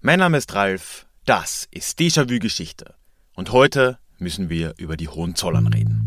Mein Name ist Ralf, das ist Déjà-vu Geschichte und heute müssen wir über die Hohenzollern reden.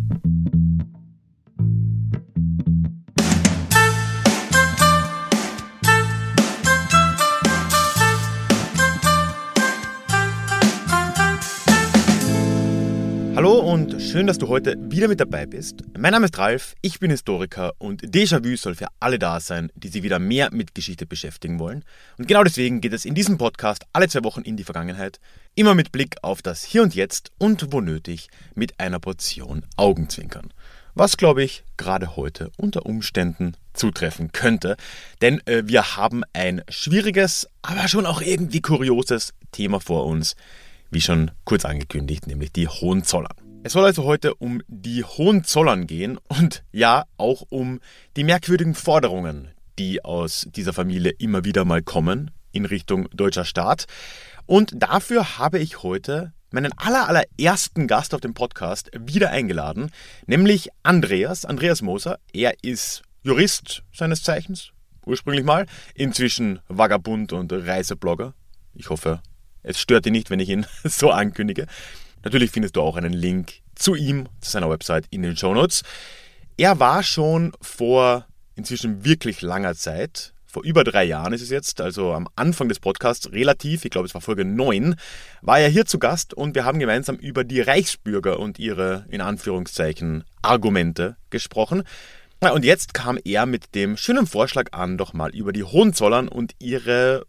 Hallo und schön, dass du heute wieder mit dabei bist. Mein Name ist Ralf, ich bin Historiker und Déjà-vu soll für alle da sein, die sich wieder mehr mit Geschichte beschäftigen wollen. Und genau deswegen geht es in diesem Podcast alle 2 Wochen in die Vergangenheit, immer mit Blick auf das Hier und Jetzt und wo nötig mit einer Portion Augenzwinkern. Was, glaube ich, gerade heute unter Umständen zutreffen könnte, denn wir haben ein schwieriges, aber schon auch irgendwie kurioses Thema vor uns. Wie schon kurz angekündigt, nämlich die Hohenzollern. Es soll also heute um die Hohenzollern gehen und ja, auch um die merkwürdigen Forderungen, die aus dieser Familie immer wieder mal kommen in Richtung deutscher Staat. Und dafür habe ich heute meinen allerersten Gast auf dem Podcast wieder eingeladen, nämlich Andreas Moser. Er ist Jurist seines Zeichens, ursprünglich mal, inzwischen Vagabund und Reiseblogger. Ich hoffe, es stört dich nicht, wenn ich ihn so ankündige. Natürlich findest du auch einen Link zu ihm, zu seiner Website in den Shownotes. Er war schon vor inzwischen wirklich langer Zeit, vor über 3 Jahren ist es jetzt, also am Anfang des Podcasts relativ, ich glaube es war Folge 9, war er hier zu Gast und wir haben gemeinsam über die Reichsbürger und ihre, in Anführungszeichen, Argumente gesprochen. Und jetzt kam er mit dem schönen Vorschlag an, doch mal über die Hohenzollern und ihre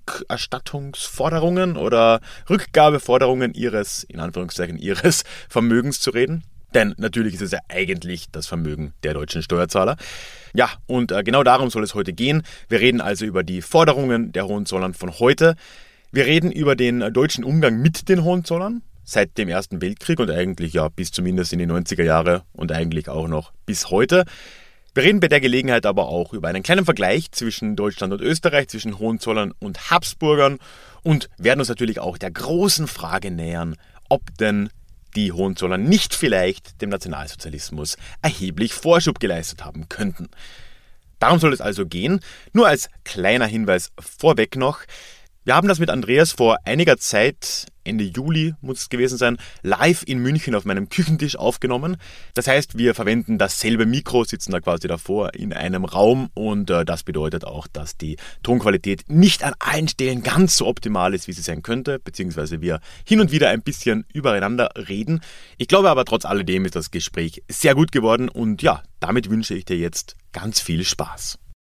Rückerstattungsforderungen oder Rückgabeforderungen ihres, in Anführungszeichen, ihres Vermögens zu reden. Denn natürlich ist es ja eigentlich das Vermögen der deutschen Steuerzahler. Ja, und genau darum soll es heute gehen. Wir reden also über die Forderungen der Hohenzollern von heute. Wir reden über den deutschen Umgang mit den Hohenzollern seit dem Ersten Weltkrieg und eigentlich ja bis zumindest in die 90er Jahre und eigentlich auch noch bis heute. Wir reden bei der Gelegenheit aber auch über einen kleinen Vergleich zwischen Deutschland und Österreich, zwischen Hohenzollern und Habsburgern und werden uns natürlich auch der großen Frage nähern, ob denn die Hohenzollern nicht vielleicht dem Nationalsozialismus erheblich Vorschub geleistet haben könnten. Darum soll es also gehen. Nur als kleiner Hinweis vorweg noch. Wir haben das mit Andreas vor einiger Zeit, Ende Juli muss es gewesen sein, live in München auf meinem Küchentisch aufgenommen. Das heißt, wir verwenden dasselbe Mikro, sitzen da quasi davor in einem Raum und das bedeutet auch, dass die Tonqualität nicht an allen Stellen ganz so optimal ist, wie sie sein könnte, beziehungsweise wir hin und wieder ein bisschen übereinander reden. Ich glaube aber, trotz alledem ist das Gespräch sehr gut geworden und ja, damit wünsche ich dir jetzt ganz viel Spaß.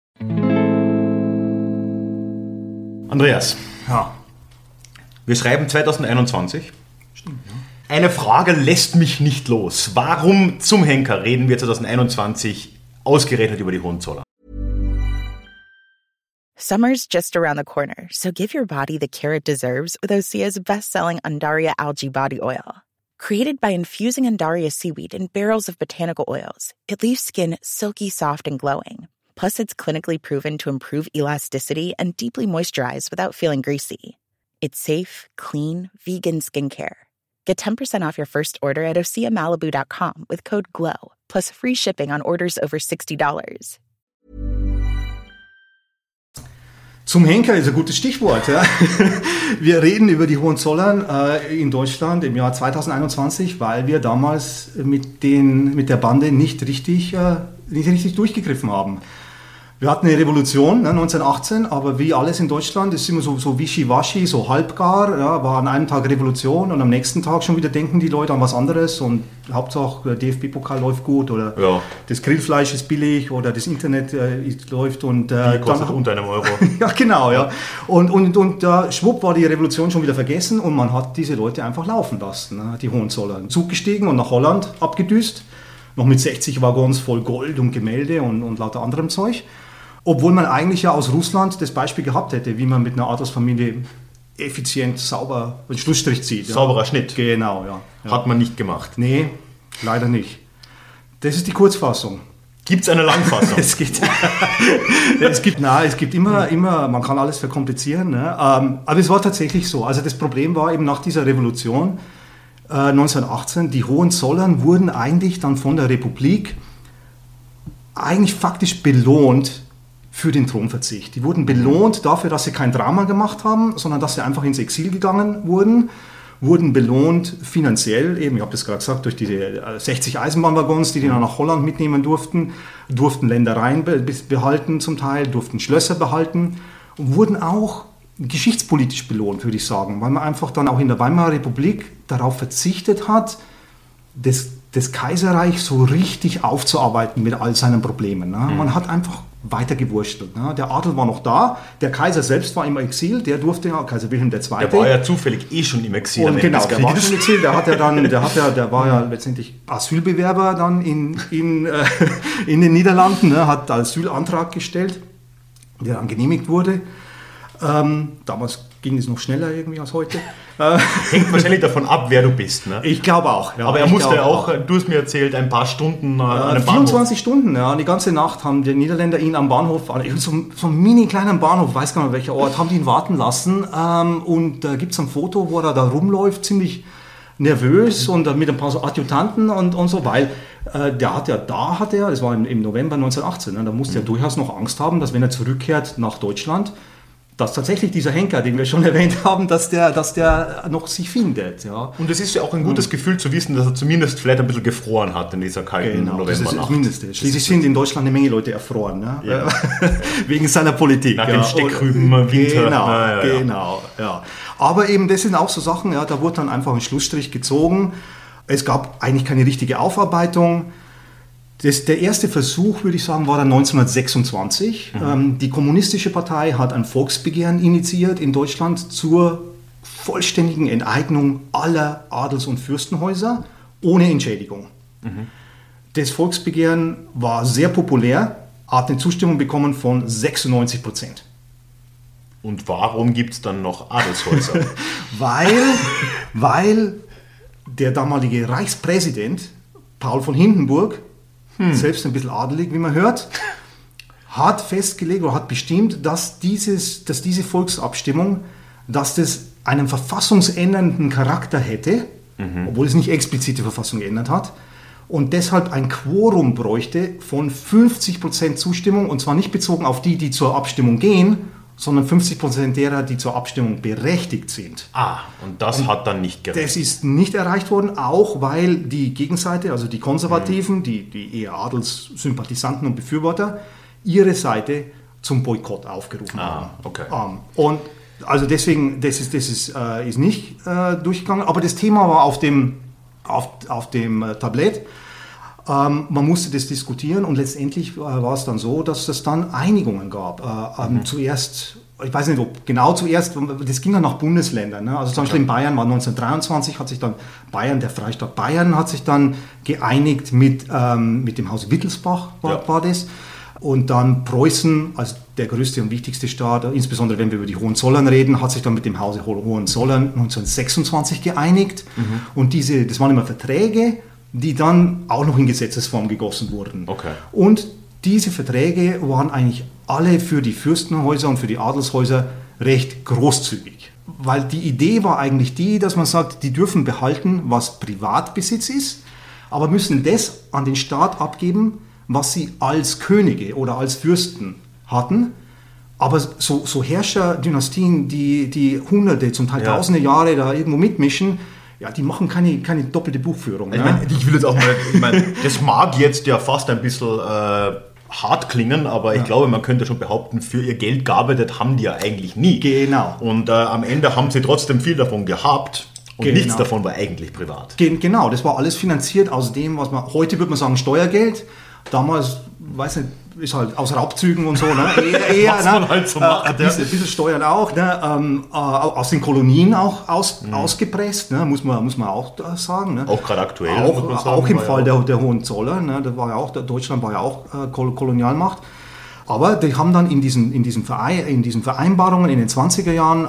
Andreas, ja. Wir schreiben 2021. Stimmt, ja. Eine Frage lässt mich nicht los. Warum zum Henker reden wir 2021 ausgerechnet über die Hohenzollern? Summer's just around the corner, so give your body the care it deserves with Osea's best-selling Undaria Algae Body Oil. Created by infusing Undaria seaweed in barrels of botanical oils, it leaves skin silky soft and glowing. Plus, it's clinically proven to improve elasticity and deeply moisturize without feeling greasy. It's safe, clean, vegan skincare. Get 10% off your first order at OseaMalibu.com with code GLOW, plus free shipping on orders over $60. Zum Henker ist ein gutes Stichwort. Ja. Wir reden über die Hohenzollern in Deutschland im Jahr 2021, weil wir damals mit der Bande nicht richtig durchgegriffen haben. Wir hatten eine Revolution 1918, aber wie alles in Deutschland ist immer so wischiwaschi, so halbgar. Ja, war an einem Tag Revolution und am nächsten Tag schon wieder denken die Leute an was anderes und Hauptsache der DFB-Pokal läuft gut oder das Grillfleisch ist billig oder das Internet läuft und die kostet unter einem Euro. Ja, genau, ja. Und schwupp war die Revolution schon wieder vergessen und man hat diese Leute einfach laufen lassen, die Hohenzollern. Zug gestiegen und nach Holland abgedüst, noch mit 60 Waggons voll Gold und Gemälde und lauter anderem Zeug. Obwohl man eigentlich ja aus Russland das Beispiel gehabt hätte, wie man mit einer Adelsfamilie effizient, sauber einen Schlussstrich zieht. Ja. Sauberer Schnitt. Genau, ja. Hat man nicht gemacht. Nee, leider nicht. Das ist die Kurzfassung. Gibt es eine Langfassung? Es gibt immer, man kann alles verkomplizieren. Ne? Aber es war tatsächlich so. Also das Problem war eben nach dieser Revolution 1918, die Hohenzollern wurden eigentlich dann von der Republik eigentlich faktisch belohnt für den Thronverzicht. Die wurden belohnt dafür, dass sie kein Drama gemacht haben, sondern dass sie einfach ins Exil gegangen wurden belohnt finanziell, eben, ich habe das gerade gesagt, durch diese 60 Eisenbahnwaggons, die dann nach Holland mitnehmen durften Ländereien behalten zum Teil, durften Schlösser behalten und wurden auch geschichtspolitisch belohnt, würde ich sagen, weil man einfach dann auch in der Weimarer Republik darauf verzichtet hat, das Kaiserreich so richtig aufzuarbeiten mit all seinen Problemen. Ne? Man hat einfach weiter gewurstelt. Ne? Der Adel war noch da, der Kaiser selbst war im Exil, der durfte ja, Kaiser Wilhelm II. Der war ja zufällig schon im Exil. Und genau, der war schon im Exil, der war ja letztendlich Asylbewerber dann in den Niederlanden, ne? Hat Asylantrag gestellt, der dann genehmigt wurde. Damals ging es noch schneller irgendwie als heute. Hängt wahrscheinlich davon ab, wer du bist. Ne? Ich glaube auch. Ja, aber er musste auch, du hast mir erzählt, ein paar Stunden an einem 24 Bahnhof. Stunden, ja. Die ganze Nacht haben die Niederländer ihn am Bahnhof, so einen mini kleinen Bahnhof, weiß gar nicht welcher Ort, haben die ihn warten lassen. Und da gibt es ein Foto, wo er da rumläuft, ziemlich nervös und mit ein paar so Adjutanten und so, weil das war im November 1918, ne, da musste er durchaus noch Angst haben, dass wenn er zurückkehrt nach Deutschland, dass tatsächlich dieser Henker, den wir schon erwähnt haben, dass der noch sich findet. Ja. Und es ist ja auch ein gutes Gefühl zu wissen, dass er zumindest vielleicht ein bisschen gefroren hat in dieser kalten Novembernacht. Das ist das Mindeste. Schließlich sind in Deutschland eine Menge Leute erfroren, ne? Ja. Wegen seiner Politik. Nach dem Steckrüben Winter. Genau. Ja. Aber eben, das sind auch so Sachen, ja, da wurde dann einfach ein Schlussstrich gezogen. Es gab eigentlich keine richtige Aufarbeitung. Der erste Versuch, würde ich sagen, war dann 1926. Die Kommunistische Partei hat ein Volksbegehren initiiert in Deutschland zur vollständigen Enteignung aller Adels- und Fürstenhäuser ohne Entschädigung. Das Volksbegehren war sehr populär, hat eine Zustimmung bekommen von 96%. Und warum gibt es dann noch Adelshäuser? weil der damalige Reichspräsident Paul von Hindenburg, selbst ein bisschen adelig, wie man hört, hat festgelegt oder hat bestimmt, dass diese Volksabstimmung, dass das einen verfassungsändernden Charakter hätte, obwohl es nicht explizit die Verfassung geändert hat, und deshalb ein Quorum bräuchte von 50% Zustimmung, und zwar nicht bezogen auf die zur Abstimmung gehen, sondern 50% derer, die zur Abstimmung berechtigt sind. Und das hat dann nicht gereicht. Das ist nicht erreicht worden, auch weil die Gegenseite, also die Konservativen, die eher Adelssympathisanten und Befürworter, ihre Seite zum Boykott aufgerufen haben. Okay. Und also deswegen, das ist nicht durchgegangen, aber das Thema war auf dem Tablett. Man musste das diskutieren und letztendlich war es dann so, dass es dann Einigungen gab. Zuerst, ich weiß nicht, ob genau zuerst, das ging dann nach Bundesländern. Ne? Also zum Beispiel in Bayern war 1923, hat sich dann der Freistaat Bayern hat sich dann geeinigt mit dem Hause Wittelsbach, war das. Und dann Preußen, als der größte und wichtigste Staat, insbesondere wenn wir über die Hohenzollern reden, hat sich dann mit dem Hause Hohenzollern 1926 geeinigt. Und das waren immer Verträge, die dann auch noch in Gesetzesform gegossen wurden. Okay. Und diese Verträge waren eigentlich alle für die Fürstenhäuser und für die Adelshäuser recht großzügig. Weil die Idee war eigentlich die, dass man sagt, die dürfen behalten, was Privatbesitz ist, aber müssen das an den Staat abgeben, was sie als Könige oder als Fürsten hatten. Aber so Herrscherdynastien, die Hunderte, zum Teil Tausende Jahre da irgendwo mitmischen, ja, die machen keine doppelte Buchführung. Ich will jetzt auch mal, das mag jetzt ja fast ein bisschen hart klingen, aber ich glaube, man könnte schon behaupten, für ihr Geld gearbeitet haben die ja eigentlich nie. Genau. Und am Ende haben sie trotzdem viel davon gehabt und nichts davon war eigentlich privat. Genau, das war alles finanziert aus dem, was heute würde man sagen Steuergeld. Damals, weiß nicht, ist halt aus Raubzügen und so, ne? Was man halt so macht. Ein bisschen Steuern auch, ne? Aus den Kolonien auch ausgepresst, ne? Muss man auch sagen. Ne? Auch gerade aktuell. Auch im Fall der Hohenzollern, ne? Deutschland war ja auch Kolonialmacht. Aber die haben dann in diesen Vereinbarungen in den 20er Jahren,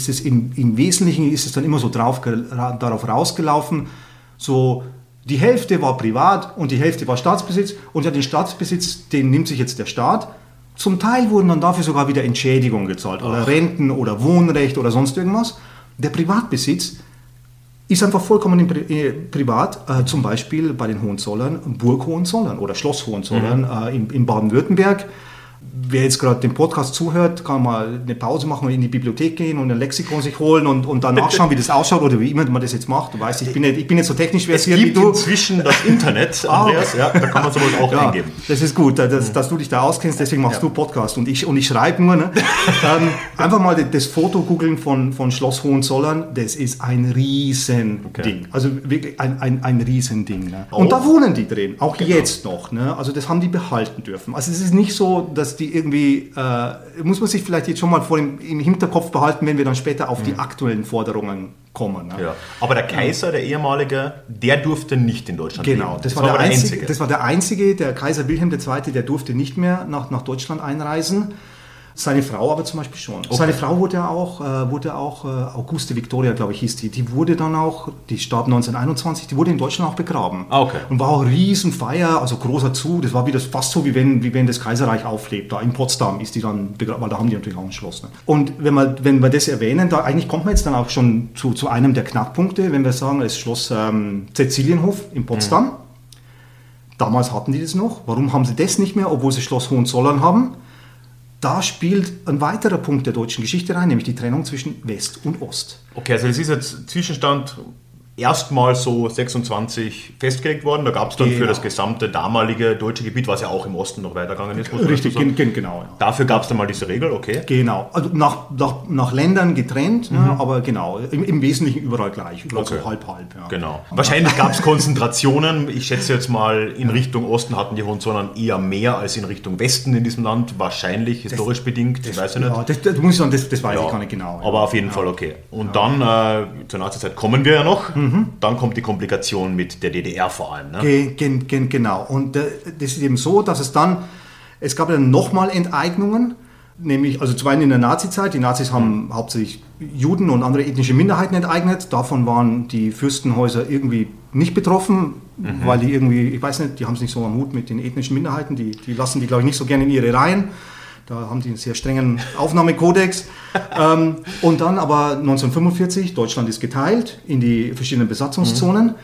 im Wesentlichen ist es dann immer so darauf rausgelaufen, so die Hälfte war privat und die Hälfte war Staatsbesitz und ja, den Staatsbesitz, den nimmt sich jetzt der Staat. Zum Teil wurden dann dafür sogar wieder Entschädigungen gezahlt oder Renten oder Wohnrecht oder sonst irgendwas. Der Privatbesitz ist einfach vollkommen privat, zum Beispiel bei den Hohenzollern, Burg Hohenzollern oder Schloss Hohenzollern in Baden-Württemberg. wer jetzt gerade den Podcast zuhört, kann mal eine Pause machen und in die Bibliothek gehen und ein Lexikon sich holen und dann nachschauen, wie das ausschaut oder wie immer man das jetzt macht. Du weißt, ich bin nicht so technisch versiert wie du. Es gibt inzwischen das Internet, Andreas, da kann man sowas auch eingeben. Das ist gut, dass du dich da auskennst, deswegen machst du Podcast und ich schreibe nur. Ne? Einfach mal das Foto googeln von Schloss Hohenzollern, das ist ein Riesending. Also wirklich ein Riesending. Ne? Und da wohnen die drin, auch jetzt noch. Ne? Also das haben die behalten dürfen. Also es ist nicht so, dass die irgendwie, muss man sich vielleicht jetzt schon mal im Hinterkopf behalten, wenn wir dann später auf die aktuellen Forderungen kommen. Ne? Ja. Aber der Kaiser, der ehemalige, der durfte nicht in Deutschland leben. Genau, das war der einzige. Das war der einzige, der Kaiser Wilhelm II., der durfte nicht mehr nach Deutschland einreisen. Seine Frau aber zum Beispiel schon. Okay. Seine Frau wurde auch Auguste Victoria, glaube ich, hieß die. Die wurde dann auch, die starb 1921, die wurde in Deutschland auch begraben. Okay. Und war auch Riesenfeier, also großer Zug. Das war fast so, wie wenn das Kaiserreich auflebt. Da in Potsdam ist die dann begraben, weil da haben die natürlich auch ein Schloss. Ne? Und wenn wir das erwähnen, da eigentlich kommt man jetzt dann auch schon zu einem der Knackpunkte, wenn wir sagen, das Schloss Cäcilienhof in Potsdam. Damals hatten die das noch. Warum haben sie das nicht mehr, obwohl sie Schloss Hohenzollern haben? Da spielt ein weiterer Punkt der deutschen Geschichte rein, nämlich die Trennung zwischen West und Ost. Okay, also das ist jetzt Zwischenstand erstmal so 26 festgelegt worden. Da gab es dann für das gesamte damalige deutsche Gebiet, was ja auch im Osten noch weitergegangen ist. Richtig, genau. Ja. Dafür gab es dann mal diese Regel, okay. Genau, also nach Ländern getrennt, ne, aber genau, im Wesentlichen überall gleich, überall so halb. Ja. Genau. Wahrscheinlich gab es Konzentrationen. Ich schätze jetzt mal, in Richtung Osten hatten die Hohenzollern eher mehr als in Richtung Westen in diesem Land. Wahrscheinlich, historisch bedingt, ich weiß ja nicht. Ja, das muss ich sagen, das weiß ich gar nicht genau. Aber auf jeden Fall okay. Und dann, zur Nazizeit kommen wir ja noch. Dann kommt die Komplikation mit der DDR vor allem. Ne? Genau. Und das ist eben so, dass es gab dann nochmal Enteignungen, nämlich, also zum einen in der Nazizeit. Die Nazis haben hauptsächlich Juden und andere ethnische Minderheiten enteignet. Davon waren die Fürstenhäuser irgendwie nicht betroffen, weil die irgendwie, ich weiß nicht, die haben es nicht so am Hut mit den ethnischen Minderheiten. Die lassen die, glaube ich, nicht so gerne in ihre Reihen. Da haben die einen sehr strengen Aufnahmekodex. Und dann aber 1945, Deutschland ist geteilt in die verschiedenen Besatzungszonen.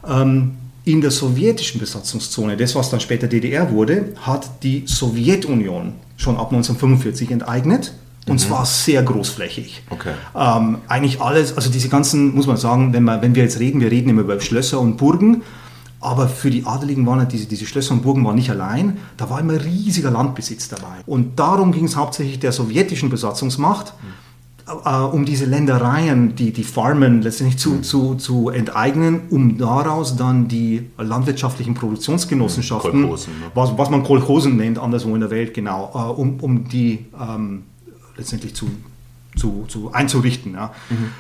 In der sowjetischen Besatzungszone, das was dann später DDR wurde, hat die Sowjetunion schon ab 1945 enteignet. Und zwar sehr großflächig. Okay. Eigentlich alles, also diese ganzen, muss man sagen, wenn wir jetzt reden, wir reden immer über Schlösser und Burgen. Aber für die Adeligen waren diese Schlösser und Burgen waren nicht allein. Da war immer riesiger Landbesitz dabei. Und darum ging es hauptsächlich der sowjetischen Besatzungsmacht, um diese Ländereien, die Farmen letztendlich zu enteignen, um daraus dann die landwirtschaftlichen Produktionsgenossenschaften, Kolchosen, ne? was man Kolchosen nennt, anderswo in der Welt, genau, um die letztendlich einzurichten. Ja.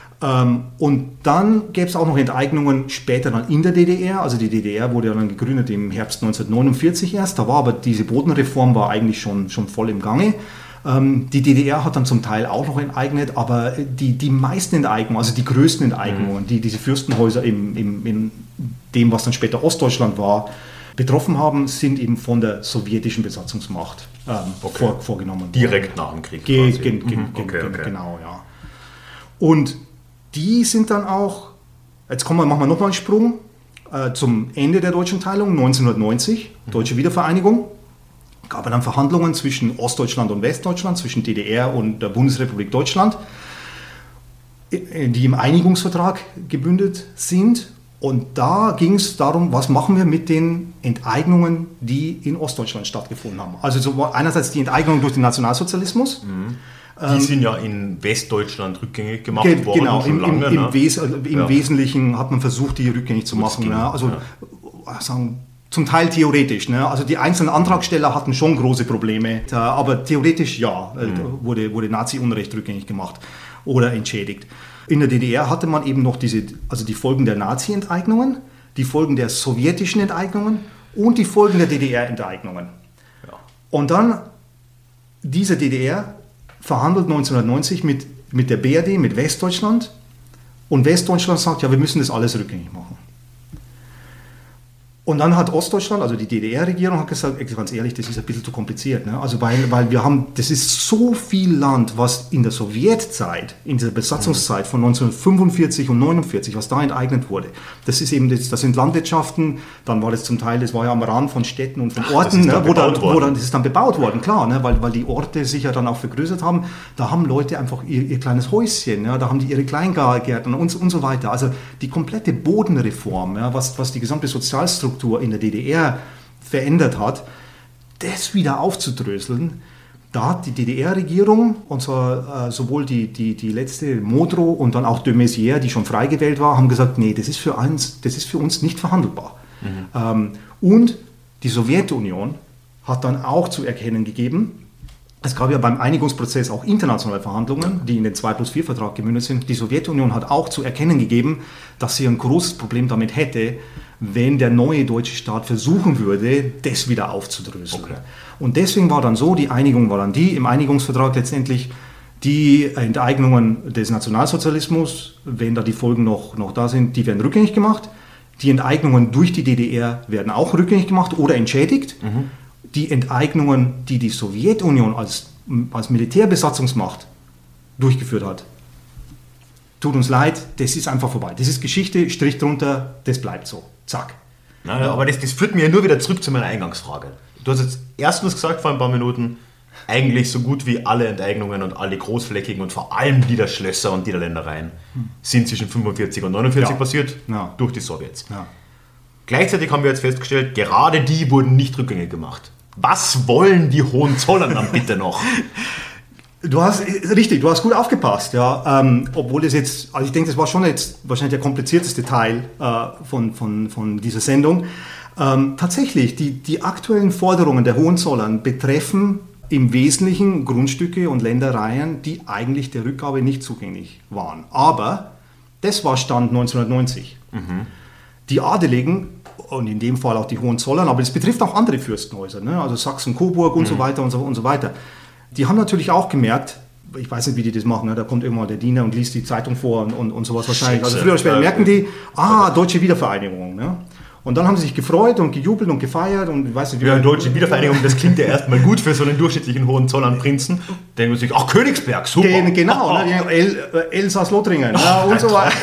Und dann gäbe es auch noch Enteignungen später dann in der DDR. Also die DDR wurde ja dann gegründet im Herbst 1949 erst. Da war aber diese Bodenreform war eigentlich schon voll im Gange. Die DDR hat dann zum Teil auch noch enteignet, aber die meisten Enteignungen, also die größten Enteignungen, die diese Fürstenhäuser in dem, was dann später Ostdeutschland war, betroffen haben, sind eben von der sowjetischen Besatzungsmacht vorgenommen worden. Direkt nach dem Krieg. Genau, ja. Und die sind dann auch, machen wir nochmal einen Sprung zum Ende der deutschen Teilung, 1990, deutsche Wiedervereinigung. Gab dann Verhandlungen zwischen Ostdeutschland und Westdeutschland, zwischen DDR und der Bundesrepublik Deutschland, die im Einigungsvertrag gebündelt sind. Und da ging es darum, was machen wir mit den Enteignungen, die in Ostdeutschland stattgefunden haben. Also so einerseits die Enteignung durch den Nationalsozialismus. Die sind ja in Westdeutschland rückgängig gemacht worden. Genau, schon lange, im Wesentlichen hat man versucht, die rückgängig zu machen. Ja. Also sagen, zum Teil theoretisch. Ne? Also die einzelnen Antragsteller hatten schon große Probleme, aber theoretisch wurde Nazi-Unrecht rückgängig gemacht oder entschädigt. In der DDR hatte man eben noch die Folgen der Nazi-Enteignungen, die Folgen der sowjetischen Enteignungen und die Folgen der DDR-Enteignungen. Ja. Und dann diese DDR verhandelt 1990 mit der BRD, mit Westdeutschland, und Westdeutschland sagt, ja, wir müssen das alles rückgängig machen. Und dann hat Ostdeutschland, also die DDR-Regierung, hat gesagt, ganz ehrlich, das ist ein bisschen zu kompliziert. Ne? Also weil wir haben, das ist so viel Land, was in der Sowjetzeit, in dieser Besatzungszeit von 1945 und 49, was da enteignet wurde. Das ist eben, das sind Landwirtschaften, dann war das zum Teil, das war ja am Rand von Städten und von Orten, ne? wo dann, das ist dann bebaut worden, klar, ne? weil die Orte sich ja dann auch vergrößert haben. Da haben Leute einfach ihr kleines Häuschen, ja? Da haben die ihre Kleingärten und so weiter. Also die komplette Bodenreform, ja? was die gesamte Sozialstruktur in der DDR verändert hat, das wieder aufzudröseln, da hat die DDR-Regierung, und zwar sowohl die letzte Modrow und dann auch de Maizière, die schon frei gewählt war, haben gesagt, nee, das ist für uns nicht verhandelbar. Und die Sowjetunion hat dann auch zu erkennen gegeben, es gab ja beim Einigungsprozess auch internationale Verhandlungen, die in den 2+4-Vertrag gemündet sind. Die Sowjetunion hat auch zu erkennen gegeben, dass sie ein großes Problem damit hätte, wenn der neue deutsche Staat versuchen würde, das wieder aufzudröseln. Okay. Und deswegen war dann so, die Einigung war dann im Einigungsvertrag letztendlich, die Enteignungen des Nationalsozialismus, wenn da die Folgen noch da sind, die werden rückgängig gemacht. Die Enteignungen durch die DDR werden auch rückgängig gemacht oder entschädigt. Die Enteignungen, die die Sowjetunion als Militärbesatzungsmacht durchgeführt hat, tut uns leid, das ist einfach vorbei. Das ist Geschichte, Strich drunter, das bleibt so. Zack. Na, aber das führt mir nur wieder zurück zu meiner Eingangsfrage. Du hast jetzt erstens gesagt vor ein paar Minuten, eigentlich so gut wie alle Enteignungen und alle großflächigen und vor allem die der Schlösser und Niederländereien sind zwischen 45 und 49 passiert durch die Sowjets. Ja. Gleichzeitig haben wir jetzt festgestellt, gerade die wurden nicht rückgängig gemacht. Was wollen die Hohenzollern dann bitte noch? Du hast gut aufgepasst, ja. Obwohl es jetzt, also ich denke, das war schon jetzt wahrscheinlich der komplizierteste Teil von dieser Sendung. Tatsächlich, die aktuellen Forderungen der Hohenzollern betreffen im Wesentlichen Grundstücke und Ländereien, die eigentlich der Rückgabe nicht zugänglich waren. Aber das war Stand 1990. Die Adeligen, und in dem Fall auch die Hohenzollern, aber es betrifft auch andere Fürstenhäuser, ne? Also Sachsen, Coburg und so weiter und so weiter. Die haben natürlich auch gemerkt, ich weiß nicht, wie die das machen, ne? Da kommt immer der Diener und liest die Zeitung vor und sowas wahrscheinlich. Also früher oder später merken die, deutsche Wiedervereinigung. Ne? Und dann haben sie sich gefreut und gejubelt und gefeiert und ich weiß nicht, wie deutsche Wiedervereinigung, das klingt ja erstmal gut für so einen durchschnittlichen Hohenzollern-Prinzen. Denken sie sich, ach, Königsberg, super. Genau, Elsass-Lothringen und so weiter.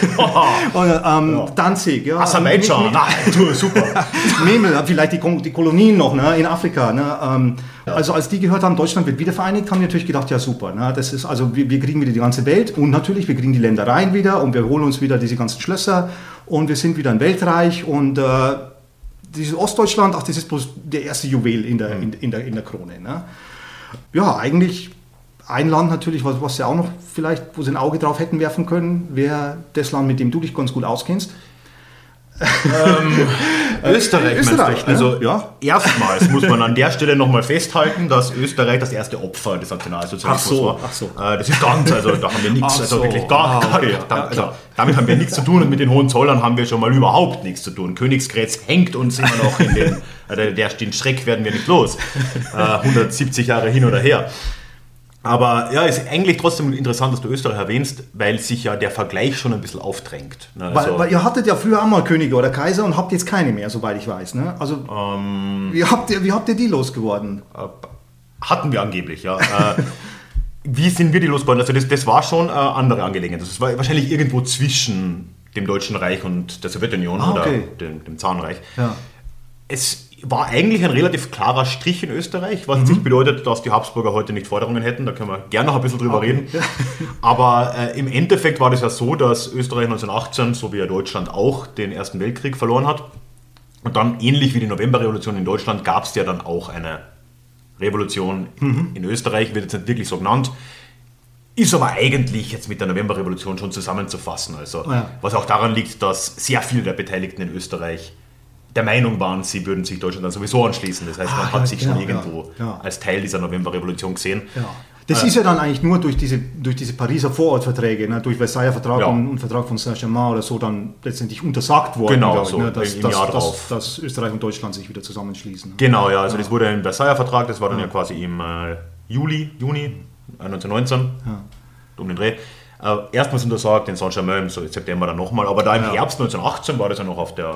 Und Danzig. Ja, Aserbaidschan, super. Memel, vielleicht die Kolonien noch, ne, in Afrika. Ne, also als die gehört haben, Deutschland wird wiedervereinigt, haben die natürlich gedacht, ja super, ne, das ist, also wir kriegen wieder die ganze Welt und natürlich, wir kriegen die Ländereien wieder und wir holen uns wieder diese ganzen Schlösser und wir sind wieder ein Weltreich und dieses Ostdeutschland, das ist bloß der erste Juwel in der Krone. Ne? Ja, eigentlich ein Land natürlich, was ja auch noch vielleicht, wo sie ein Auge drauf hätten werfen können, wäre das Land, mit dem du dich ganz gut auskennst. Österreich, meinst du? Also erstmals muss man an der Stelle nochmal festhalten, dass Österreich das erste Opfer des Nationalsozialismus war. Ach so. Das ist ganz, also da haben wir nichts, wirklich gar also damit haben wir nichts zu tun und mit den Hohenzollern haben wir schon mal überhaupt nichts zu tun. Königsgrätz hängt uns immer noch den Schreck werden wir nicht los. 170 Jahre hin oder her. Aber ja, ist eigentlich trotzdem interessant, dass du Österreich erwähnst, weil sich ja der Vergleich schon ein bisschen aufdrängt. Ne? Also, weil ihr hattet ja früher auch mal Könige oder Kaiser und habt jetzt keine mehr, soweit ich weiß. Ne? Also wie habt ihr die losgeworden? Hatten wir angeblich, ja. Wie sind wir die losgeworden? Also das war schon andere Angelegenheit. Das war wahrscheinlich irgendwo zwischen dem Deutschen Reich und der Sowjetunion oder dem Zarenreich. Ja. Es war eigentlich ein relativ klarer Strich in Österreich, was nicht bedeutet, dass die Habsburger heute nicht Forderungen hätten. Da können wir gerne noch ein bisschen drüber reden. Aber im Endeffekt war das ja so, dass Österreich 1918, so wie ja Deutschland auch, den Ersten Weltkrieg verloren hat. Und dann, ähnlich wie die Novemberrevolution in Deutschland, gab es ja dann auch eine Revolution in Österreich, wird jetzt nicht wirklich so genannt. Ist aber eigentlich jetzt mit der Novemberrevolution schon zusammenzufassen. Also, was auch daran liegt, dass sehr viele der Beteiligten in Österreich der Meinung waren, sie würden sich Deutschland dann sowieso anschließen. Das heißt, man hat sich schon irgendwo als Teil dieser Novemberrevolution gesehen. Ja. Das ist ja dann eigentlich nur durch diese Pariser Vorortverträge, ne, durch Versailler Vertrag und Vertrag von Saint-Germain oder so dann letztendlich untersagt worden. Genau, so ne, im Jahr drauf. Dass Österreich und Deutschland sich wieder zusammenschließen. Genau, ja, also das wurde im Versailler Vertrag, das war dann ja quasi im Juni 1919, um den Dreh. Erstmals untersagt, den Saint-Germain im September dann nochmal, aber da im Herbst 1918 war das ja noch auf der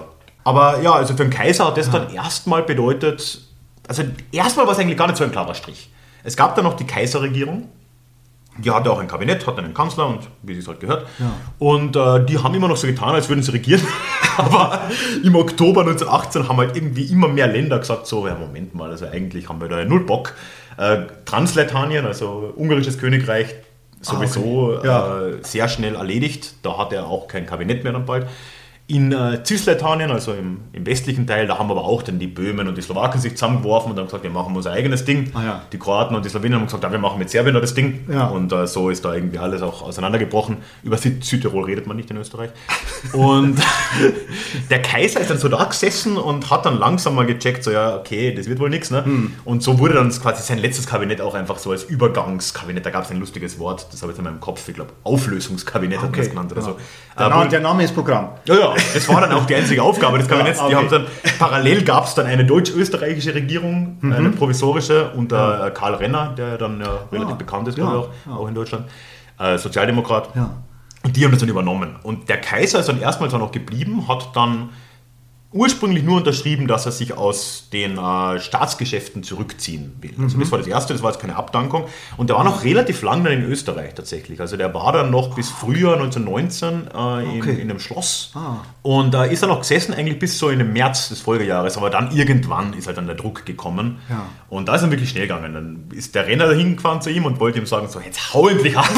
Aber ja, also für den Kaiser hat das dann erstmal bedeutet, also erstmal war es eigentlich gar nicht so ein klarer Strich. Es gab dann noch die Kaiserregierung, die hatte auch ein Kabinett, hat einen Kanzler und wie es halt gehört. Ja. Und die haben immer noch so getan, als würden sie regieren. Aber im Oktober 1918 haben halt irgendwie immer mehr Länder gesagt, so, ja Moment mal, also eigentlich haben wir da null Bock. Transleithanien, also ungarisches Königreich, sowieso sehr schnell erledigt. Da hat er auch kein Kabinett mehr dann bald. In Cisleithanien, also im westlichen Teil, da haben aber auch dann die Böhmen und die Slowaken sich zusammengeworfen und haben gesagt, wir machen unser eigenes Ding. Die Kroaten und die Slawenen haben gesagt, wir machen mit Serbien das Ding. Ja. Und so ist da irgendwie alles auch auseinandergebrochen. Über Südtirol redet man nicht in Österreich. Und der Kaiser ist dann so da gesessen und hat dann langsam mal gecheckt, so ja, okay, das wird wohl nichts. Ne? Und so wurde dann quasi sein letztes Kabinett auch einfach so als Übergangskabinett. Da gab es ein lustiges Wort, das habe ich jetzt in meinem Kopf, ich glaube, Auflösungskabinett hat man das genannt oder so. Der Name ist Programm. Ja, das war dann auch die einzige Aufgabe des Kabinetts. Die haben dann, parallel gab es dann eine deutsch-österreichische Regierung, eine provisorische, unter Karl Renner, der dann relativ bekannt ist, glaube ich, auch in Deutschland, Sozialdemokrat. Ja. Und die haben das dann übernommen. Und der Kaiser ist dann erstmal zwar noch geblieben, hat dann ursprünglich nur unterschrieben, dass er sich aus den Staatsgeschäften zurückziehen will. Also das war das Erste, das war jetzt keine Abdankung. Und der war noch relativ lang dann in Österreich tatsächlich. Also der war dann noch bis Frühjahr 1919 in einem Schloss. Und da ist er noch gesessen eigentlich bis so in den März des Folgejahres. Aber dann irgendwann ist halt dann der Druck gekommen. Ja. Und da ist er wirklich schnell gegangen. Dann ist der Renner da hingefahren zu ihm und wollte ihm sagen, so jetzt hau endlich ab.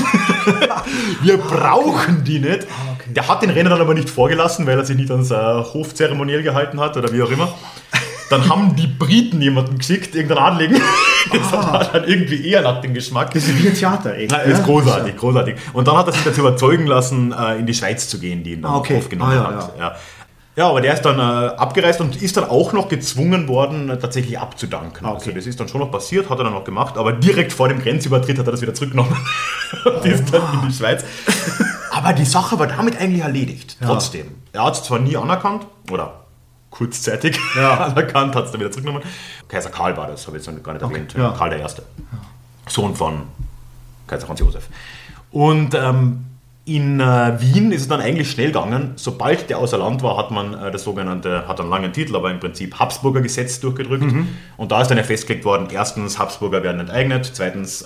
Wir brauchen die nicht. Okay. Der hat den Renner dann aber nicht vorgelassen, weil er sich nicht ans Hofzeremoniell gehalten hat oder wie auch immer. Dann haben die Briten jemanden geschickt, irgendeinen Adligen. Das hat dann irgendwie eher nach dem Geschmack. Das ist wie ein Theater, echt. Das ist großartig, großartig. Und dann hat er sich dazu überzeugen lassen, in die Schweiz zu gehen, die ihn dann aufgenommen hat. Ja, aber der ist dann abgereist und ist dann auch noch gezwungen worden, tatsächlich abzudanken. Also das ist dann schon noch passiert, hat er dann noch gemacht, aber direkt vor dem Grenzübertritt hat er das wieder zurückgenommen und ist dann in die Schweiz. Aber die Sache war damit eigentlich erledigt, trotzdem. Er hat es zwar nie anerkannt, oder kurzzeitig anerkannt, hat es dann wieder zurückgenommen. Kaiser Karl war das, habe ich jetzt noch gar nicht erwähnt. Karl I., Sohn von Kaiser Franz Josef. Und in Wien ist es dann eigentlich schnell gegangen. Sobald der außer Land war, hat man das sogenannte, hat einen langen Titel, aber im Prinzip Habsburger Gesetz durchgedrückt. Und da ist dann ja festgelegt worden, erstens, Habsburger werden enteignet, zweitens...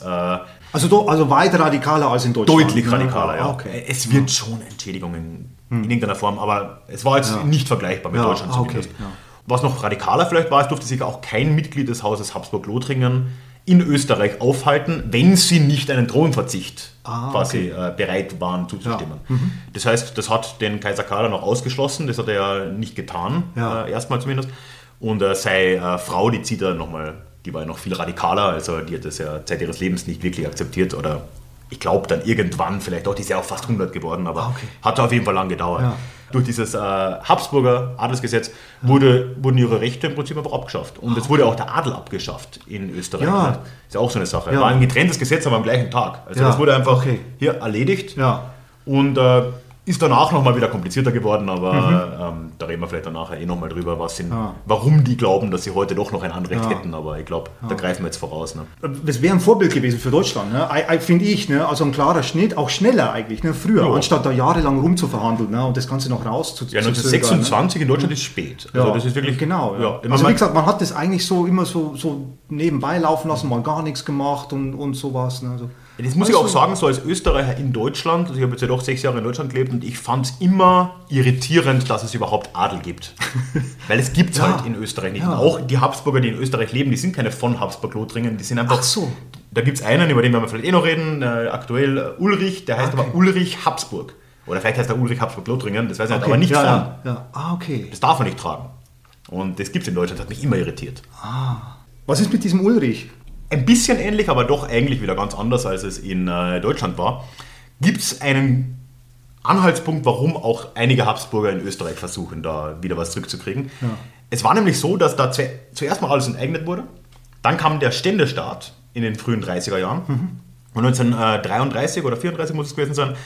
Also weit radikaler als in Deutschland? Deutlich radikaler, ja. Okay. Es wird schon Entschädigungen in irgendeiner Form, aber es war jetzt nicht vergleichbar mit Deutschland zumindest. Ja. Was noch radikaler vielleicht war, es durfte sich auch kein Mitglied des Hauses Habsburg-Lothringen in Österreich aufhalten, wenn sie nicht einen Thronverzicht quasi bereit waren zuzustimmen. Ja. Das heißt, das hat den Kaiser Karl noch ausgeschlossen, das hat er ja nicht getan, erstmal zumindest. Und seine Frau, die zieht er nochmal, die war ja noch viel radikaler, also die hat das ja Zeit ihres Lebens nicht wirklich akzeptiert oder ich glaube dann irgendwann, vielleicht auch, die ist ja auch fast 100 geworden, aber hat auf jeden Fall lang gedauert. Ja. Durch dieses Habsburger Adelsgesetz wurden ihre Rechte im Prinzip einfach abgeschafft. Und es wurde auch der Adel abgeschafft in Österreich. Ja. Das ist ja auch so eine Sache. War ein getrenntes Gesetz, aber am gleichen Tag. Also das wurde einfach hier erledigt. Ja. Und ist danach nochmal wieder komplizierter geworden, aber da reden wir vielleicht dann nachher nochmal drüber, warum die glauben, dass sie heute doch noch ein Anrecht hätten, aber ich glaube, da greifen wir jetzt voraus. Ne? Das wäre ein Vorbild gewesen für Deutschland, ne? Finde ich, ne? Also ein klarer Schnitt, auch schneller eigentlich, ne? Früher, anstatt da jahrelang rumzuverhandeln, ne? Und das Ganze noch rauszuziehen. Ja, 1926 in Deutschland ist spät. Also das ist wirklich... Genau, Also wie gesagt, man hat das eigentlich so immer so nebenbei laufen lassen, mal gar nichts gemacht und sowas, ne? Also, das muss ich auch sagen, so als Österreicher in Deutschland, also ich habe jetzt ja doch 6 Jahre in Deutschland gelebt und ich fand es immer irritierend, dass es überhaupt Adel gibt. Weil es gibt es halt in Österreich nicht. Und auch die Habsburger, die in Österreich leben, die sind keine von Habsburg-Lothringen, die sind einfach... Da gibt es einen, über den werden wir vielleicht noch reden, aktuell Ulrich, der heißt aber Ulrich Habsburg. Oder vielleicht heißt er Ulrich Habsburg-Lothringen, das weiß ich nicht, aber nicht von. Das darf er nicht tragen. Und das gibt es in Deutschland, das hat mich immer irritiert. Was ist mit diesem Ulrich? Ein bisschen ähnlich, aber doch eigentlich wieder ganz anders, als es in Deutschland war. Gibt es einen Anhaltspunkt, warum auch einige Habsburger in Österreich versuchen, da wieder was zurückzukriegen. Ja. Es war nämlich so, dass da zuerst mal alles enteignet wurde. Dann kam der Ständestaat in den frühen 30er Jahren. Und 1933 oder 34 muss es gewesen sein,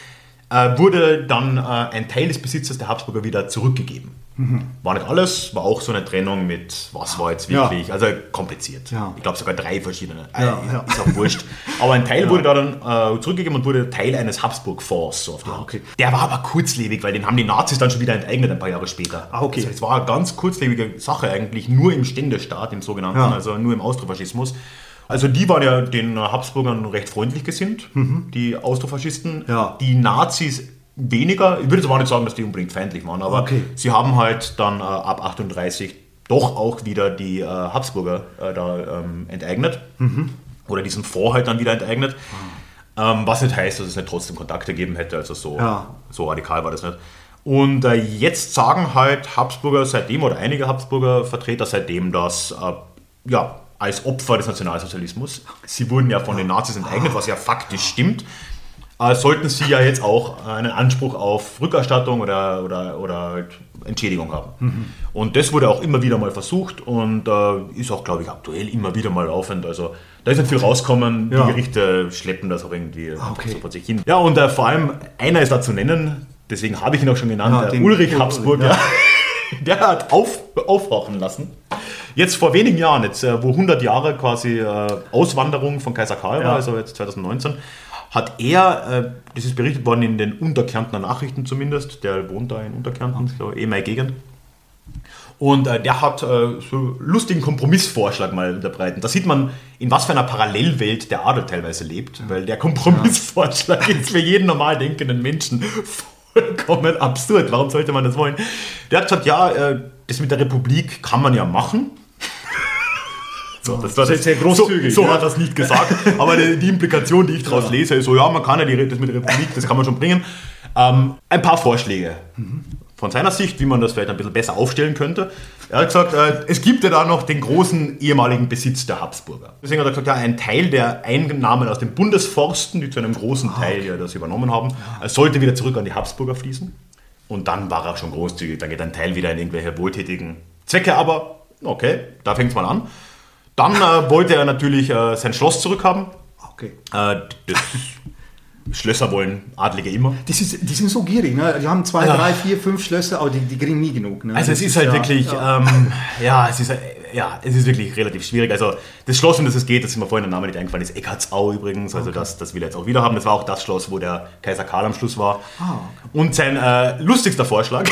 wurde dann ein Teil des Besitzes der Habsburger wieder zurückgegeben. War nicht alles, war auch so eine Trennung mit, was war jetzt wirklich, also kompliziert. Ja. Ich glaube sogar 3 verschiedene, Ja. ist auch wurscht. Aber ein Teil wurde da dann zurückgegeben und wurde Teil eines Habsburg-Fonds. So auf die Art. Okay. Der war aber kurzlebig, weil den haben die Nazis dann schon wieder enteignet ein paar Jahre später. Okay. Also es war eine ganz kurzlebige Sache eigentlich, nur im Ständestaat, im sogenannten, also nur im Austrofaschismus. Also die waren ja den Habsburgern recht freundlich gesinnt, die Austrofaschisten. Ja. Die Nazis weniger. Ich würde jetzt aber nicht sagen, dass die unbedingt feindlich waren, aber sie haben halt dann ab 38 doch auch wieder die Habsburger enteignet. Oder diesen Fonds halt dann wieder enteignet. Was nicht heißt, dass es nicht trotzdem Kontakte geben hätte. Also so radikal war das nicht. Und jetzt sagen halt Habsburger seitdem, oder einige Habsburger Vertreter seitdem, dass als Opfer des Nationalsozialismus, sie wurden ja von den Nazis enteignet, was ja faktisch stimmt, sollten sie ja jetzt auch einen Anspruch auf Rückerstattung oder Entschädigung haben. Und das wurde auch immer wieder mal versucht und ist auch, glaube ich, aktuell immer wieder mal laufend. Also da ist nicht viel rausgekommen, die Gerichte schleppen das auch irgendwie so vor sich hin. Ja, und vor allem einer ist da zu nennen, deswegen habe ich ihn auch schon genannt, der Ulrich Habsburg, der hat aufhorchen lassen. Jetzt vor wenigen Jahren, wo 100 Jahre quasi Auswanderung von Kaiser Karl war, also jetzt 2019, hat er, das ist berichtet worden in den Unterkärntner Nachrichten zumindest, der wohnt da in Unterkärnten, so meine Gegend. Und der hat so einen lustigen Kompromissvorschlag mal unterbreitet. Da sieht man, in was für einer Parallelwelt der Adel teilweise lebt, weil der Kompromissvorschlag ist für jeden normal denkenden Menschen vollkommen absurd. Warum sollte man das wollen? Der hat gesagt, das mit der Republik kann man ja machen. Das ist sehr großzügig. So hat er es nicht gesagt, aber die Implikation, die ich daraus lese, ist so, man kann ja das mit der Republik, das kann man schon bringen. Ein paar Vorschläge von seiner Sicht, wie man das vielleicht ein bisschen besser aufstellen könnte. Er hat gesagt, es gibt ja da noch den großen ehemaligen Besitz der Habsburger. Deswegen hat er gesagt, ein Teil der Einnahmen aus den Bundesforsten, die zu einem großen Teil das übernommen haben, sollte wieder zurück an die Habsburger fließen. Und dann war er schon großzügig, dann geht ein Teil wieder in irgendwelche wohltätigen Zwecke, aber okay, da fängt es mal an. Dann wollte er natürlich sein Schloss zurückhaben. Okay. Schlösser wollen Adlige immer. Die sind so gierig, ne? Die haben 2, 3, 4, 5 Schlösser, aber die kriegen nie genug. Ne? Also es ist halt wirklich, es ist wirklich relativ schwierig. Also das Schloss, um das es geht, das ist mir vorhin der Name nicht eingefallen, ist Eckartsau übrigens. Also das will er jetzt auch wieder haben. Das war auch das Schloss, wo der Kaiser Karl am Schluss war. Und sein lustigster Vorschlag,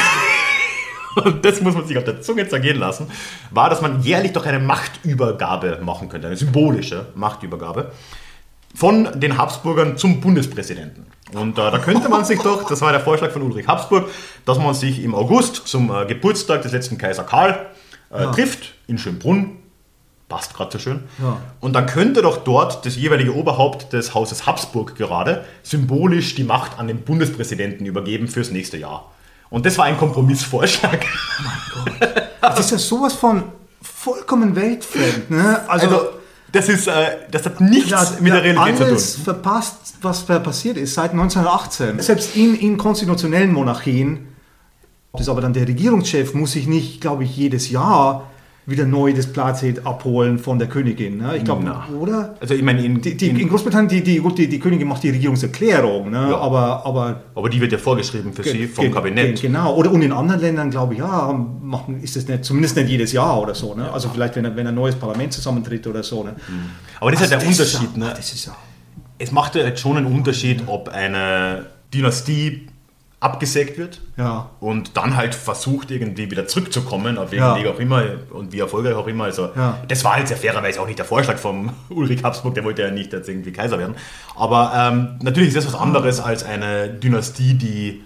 und das muss man sich auf der Zunge zergehen lassen, war, dass man jährlich doch eine Machtübergabe machen könnte, eine symbolische Machtübergabe von den Habsburgern zum Bundespräsidenten. Und da könnte man sich doch, das war der Vorschlag von Ulrich Habsburg, dass man sich im August zum Geburtstag des letzten Kaiser Karl trifft, in Schönbrunn, passt gerade so schön, und dann könnte doch dort das jeweilige Oberhaupt des Hauses Habsburg gerade symbolisch die Macht an den Bundespräsidenten übergeben fürs nächste Jahr. Und das war ein Kompromissvorschlag. Oh mein Gott. Das ist ja sowas von vollkommen weltfremd. Ne? Also das hat nichts mit der Realität zu tun. Alles verpasst, was passiert ist seit 1918. Selbst in konstitutionellen Monarchien, das ist aber dann der Regierungschef, muss sich nicht, glaube ich, jedes Jahr wieder neu das Placet abholen von der Königin. Ne? Ich glaube, oder? Also ich meine, in Großbritannien, die Königin macht die Regierungserklärung, ne? Ja. Aber die wird ja vorgeschrieben für sie vom Kabinett. Genau, und in anderen Ländern, glaube ich, ist das nicht, zumindest nicht jedes Jahr oder so. Ne? Also vielleicht, wenn ein neues Parlament zusammentritt oder so. Ne? Aber das ist halt der Unterschied. Ne? Das es macht ja jetzt schon einen Unterschied, ob eine Dynastie abgesägt wird und dann halt versucht irgendwie wieder zurückzukommen, auf welchen Weg auch immer und wie erfolgreich auch immer. Also das war jetzt ja fairerweise auch nicht der Vorschlag vom Ulrich Habsburg, der wollte ja nicht jetzt irgendwie Kaiser werden. Aber natürlich ist das was anderes als eine Dynastie, die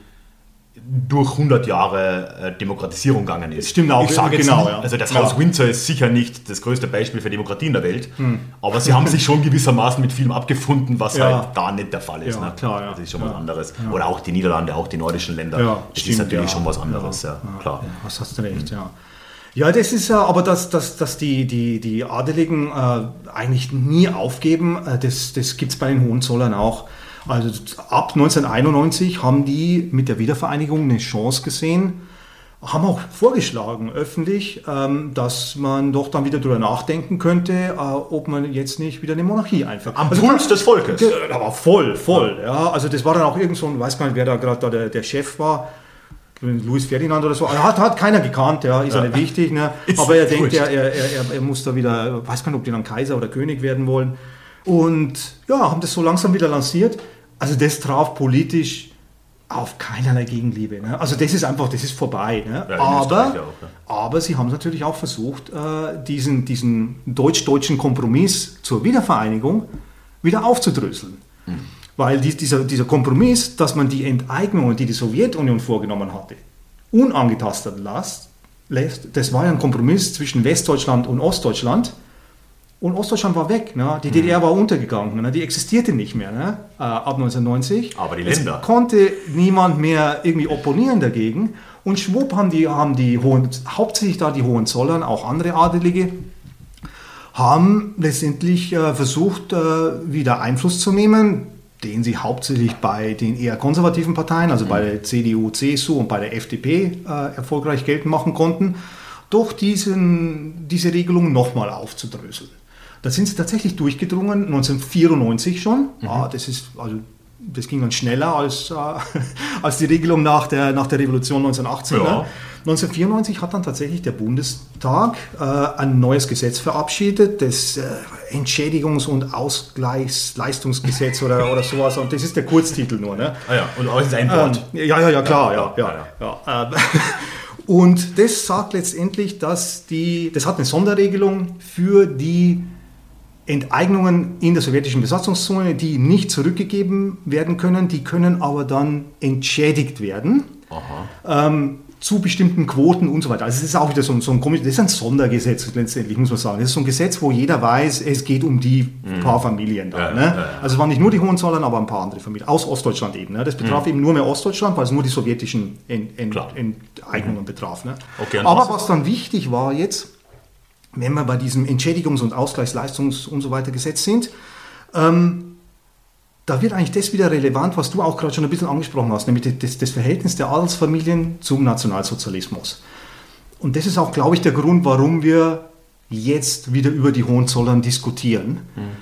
durch 100 Jahre Demokratisierung gegangen ist. Stimmt auch. Ich sage jetzt also das Haus Windsor ist sicher nicht das größte Beispiel für Demokratie in der Welt, aber sie haben sich schon gewissermaßen mit vielem abgefunden, was halt da nicht der Fall ist. Ja, ne? klar, Das ist schon was anderes. Oder auch die Niederlande, auch die nordischen Länder. Das ist natürlich schon was anderes. Klar. Ja, was hast du recht, Ja, das ist ja, aber dass die Adeligen eigentlich nie aufgeben, das gibt es bei den Hohenzollern auch. Also ab 1991 haben die mit der Wiedervereinigung eine Chance gesehen, haben auch vorgeschlagen öffentlich, dass man doch dann wieder darüber nachdenken könnte, ob man jetzt nicht wieder eine Monarchie einführt. Am Puls des Volkes. Aber voll. Ja. Also das war dann auch irgend so ein, weiß gar nicht, wer da gerade der Chef war, Louis Ferdinand oder so. Hat keiner gekannt, ja, ist ja nicht wichtig. Ne? Aber er denkt, er muss da wieder, weiß gar nicht, ob die dann Kaiser oder König werden wollen. Und ja, haben das so langsam wieder lanciert. Also das traf politisch auf keinerlei Gegenliebe. Ne? Also das ist vorbei. Ne? Ja, aber sie haben natürlich auch versucht, diesen deutsch-deutschen Kompromiss zur Wiedervereinigung wieder aufzudröseln. Weil dieser Kompromiss, dass man die Enteignungen, die Sowjetunion vorgenommen hatte, unangetastet lässt, das war ja ein Kompromiss zwischen Westdeutschland und Ostdeutschland. Und Ostdeutschland war weg. Ne? Die DDR war untergegangen. Ne? Die existierte nicht mehr, ne? Ab 1990. Aber die Länder. Es konnte niemand mehr irgendwie opponieren dagegen. Und schwupp haben die hauptsächlich da die Hohenzollern, auch andere Adelige, haben letztendlich versucht, wieder Einfluss zu nehmen, den sie hauptsächlich bei den eher konservativen Parteien, also bei der CDU, CSU und bei der FDP erfolgreich geltend machen konnten, durch diese Regelung nochmal aufzudröseln. Da sind sie tatsächlich durchgedrungen, 1994 schon. Das ging dann schneller als die Regelung nach der Revolution 1918. Ja. Ne? 1994 hat dann tatsächlich der Bundestag ein neues Gesetz verabschiedet, das Entschädigungs- und Ausgleichsleistungsgesetz oder sowas. Und das ist der Kurztitel nur. Ne? Und auch ist ein Wort. Ja, klar. Ja. Und das sagt letztendlich, das hat eine Sonderregelung für die Enteignungen in der sowjetischen Besatzungszone, die nicht zurückgegeben werden können, die können aber dann entschädigt werden. Zu bestimmten Quoten und so weiter. Also es ist auch wieder so ein komisches, das ist ein Sondergesetz letztendlich, muss man sagen. Das ist so ein Gesetz, wo jeder weiß, es geht um die paar Familien da. Ne? Also es waren nicht nur die Hohenzollern, aber ein paar andere Familien, aus Ostdeutschland eben. Ne? Das betraf eben nur mehr Ostdeutschland, weil es nur die sowjetischen Enteignungen betraf. Ne? Okay, aber was dann wichtig war jetzt, wenn wir bei diesem Entschädigungs- und Ausgleichsleistungs- und so weiter Gesetz sind, da wird eigentlich das wieder relevant, was du auch gerade schon ein bisschen angesprochen hast, nämlich das Verhältnis der Adelsfamilien zum Nationalsozialismus. Und das ist auch, glaube ich, der Grund, warum wir jetzt wieder über die Hohenzollern diskutieren.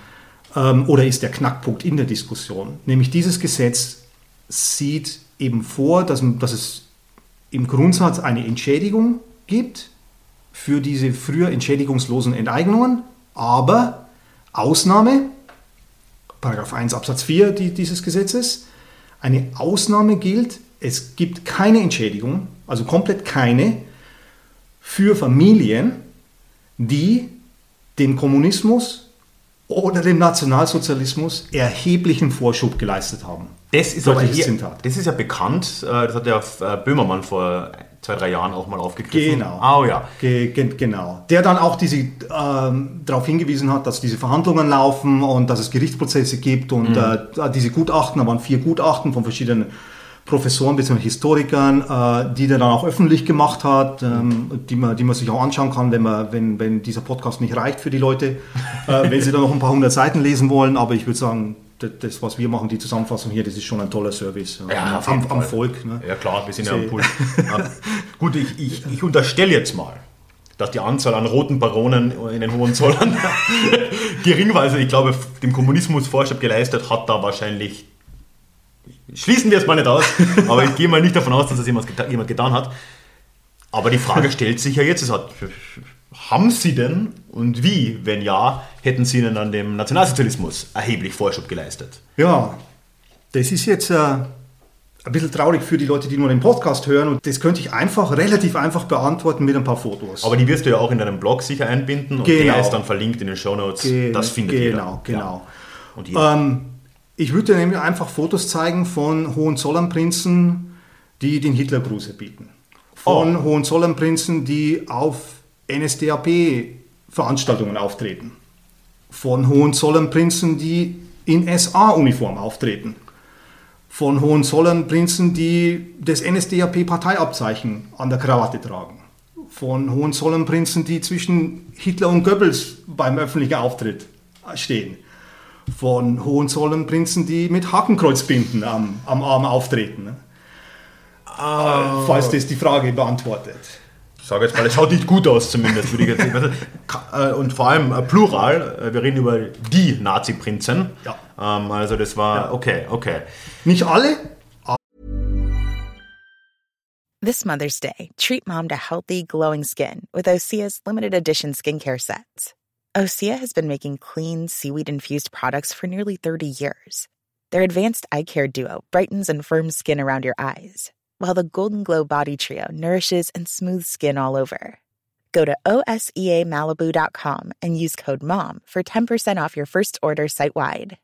Oder ist der Knackpunkt in der Diskussion. Nämlich dieses Gesetz sieht eben vor, dass es im Grundsatz eine Entschädigung gibt für diese früher entschädigungslosen Enteignungen, aber Ausnahme, Paragraph 1 Absatz 4 dieses Gesetzes, eine Ausnahme gilt, es gibt keine Entschädigung, also komplett keine, für Familien, die dem Kommunismus oder dem Nationalsozialismus erheblichen Vorschub geleistet haben. Das ist aber hier, das ist ja bekannt, das hat ja Böhmermann vor 2-3 Jahren auch mal aufgegriffen. Genau. Genau. Der dann auch darauf hingewiesen hat, dass diese Verhandlungen laufen und dass es Gerichtsprozesse gibt und diese Gutachten, da waren 4 Gutachten von verschiedenen Professoren bzw. Historikern, die der dann auch öffentlich gemacht hat, die man sich auch anschauen kann, wenn dieser Podcast nicht reicht für die Leute, wenn sie dann noch ein paar 100 Seiten lesen wollen, aber ich würde sagen, das, was wir machen, die Zusammenfassung hier, das ist schon ein toller Service am Volk. Ne? Ja klar, wir sind ja am Puls. Gut, ich unterstelle jetzt mal, dass die Anzahl an roten Baronen in den Hohenzollern gering war. Also ich glaube, dem Kommunismus Vorschub geleistet hat da wahrscheinlich, schließen wir es mal nicht aus, aber ich gehe mal nicht davon aus, dass das jemand getan hat. Aber die Frage stellt sich ja jetzt, haben Sie denn und wie, wenn ja, hätten Sie denn an dem Nationalsozialismus erheblich Vorschub geleistet? Ja, das ist jetzt ein bisschen traurig für die Leute, die nur den Podcast hören und das könnte ich relativ einfach beantworten mit ein paar Fotos. Aber die wirst du ja auch in deinem Blog sicher einbinden und der ist dann verlinkt in den Shownotes, das findet jeder. Genau. Und ich würde dir nämlich einfach Fotos zeigen von Hohenzollernprinzen, die den Hitlergruß erbieten. Von Hohenzollernprinzen, die auf NSDAP-Veranstaltungen auftreten. Von Hohenzollernprinzen, die in SA-Uniform auftreten. Von Hohenzollernprinzen, die das NSDAP-Parteiabzeichen an der Krawatte tragen. Von Hohenzollernprinzen, die zwischen Hitler und Goebbels beim öffentlichen Auftritt stehen. Von Hohenzollernprinzen, die mit Hakenkreuzbinden am Arm auftreten. falls das die Frage beantwortet. Ich sage jetzt mal, es schaut nicht gut aus zumindest, würde ich jetzt sagen. Und vor allem Plural, wir reden über die Nazi-Prinzen. Ja. Also das war, okay. Nicht alle. This Mother's Day, treat mom to healthy, glowing skin with Osea's limited edition skincare sets. Osea has been making clean, seaweed-infused products for nearly 30 years. Their advanced eye care duo brightens and firms skin around your eyes, while the Golden Glow Body Trio nourishes and smooths skin all over. Go to OSEAMalibu.com and use code MOM for 10% off your first order site-wide.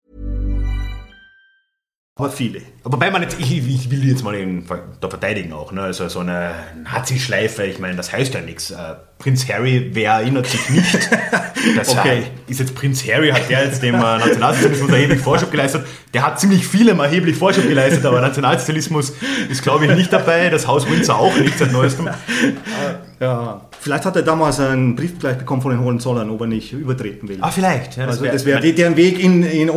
Aber viele. Wobei man jetzt, ich will die jetzt mal da verteidigen auch, ne? Also so eine Nazi-Schleife, ich meine, das heißt ja nichts. Prinz Harry, wer erinnert sich nicht? Das ist jetzt Prinz Harry, hat der jetzt dem Nationalsozialismus erheblich Vorschub geleistet? Der hat ziemlich vielem erheblich Vorschub geleistet, aber Nationalsozialismus ist, glaube ich, nicht dabei. Das Haus Windsor auch nicht seit neuestem. Ja, vielleicht hat er damals einen Brief gleich bekommen von den Hohenzollern, ob er nicht übertreten will. Vielleicht. Ja, das wäre deren Weg,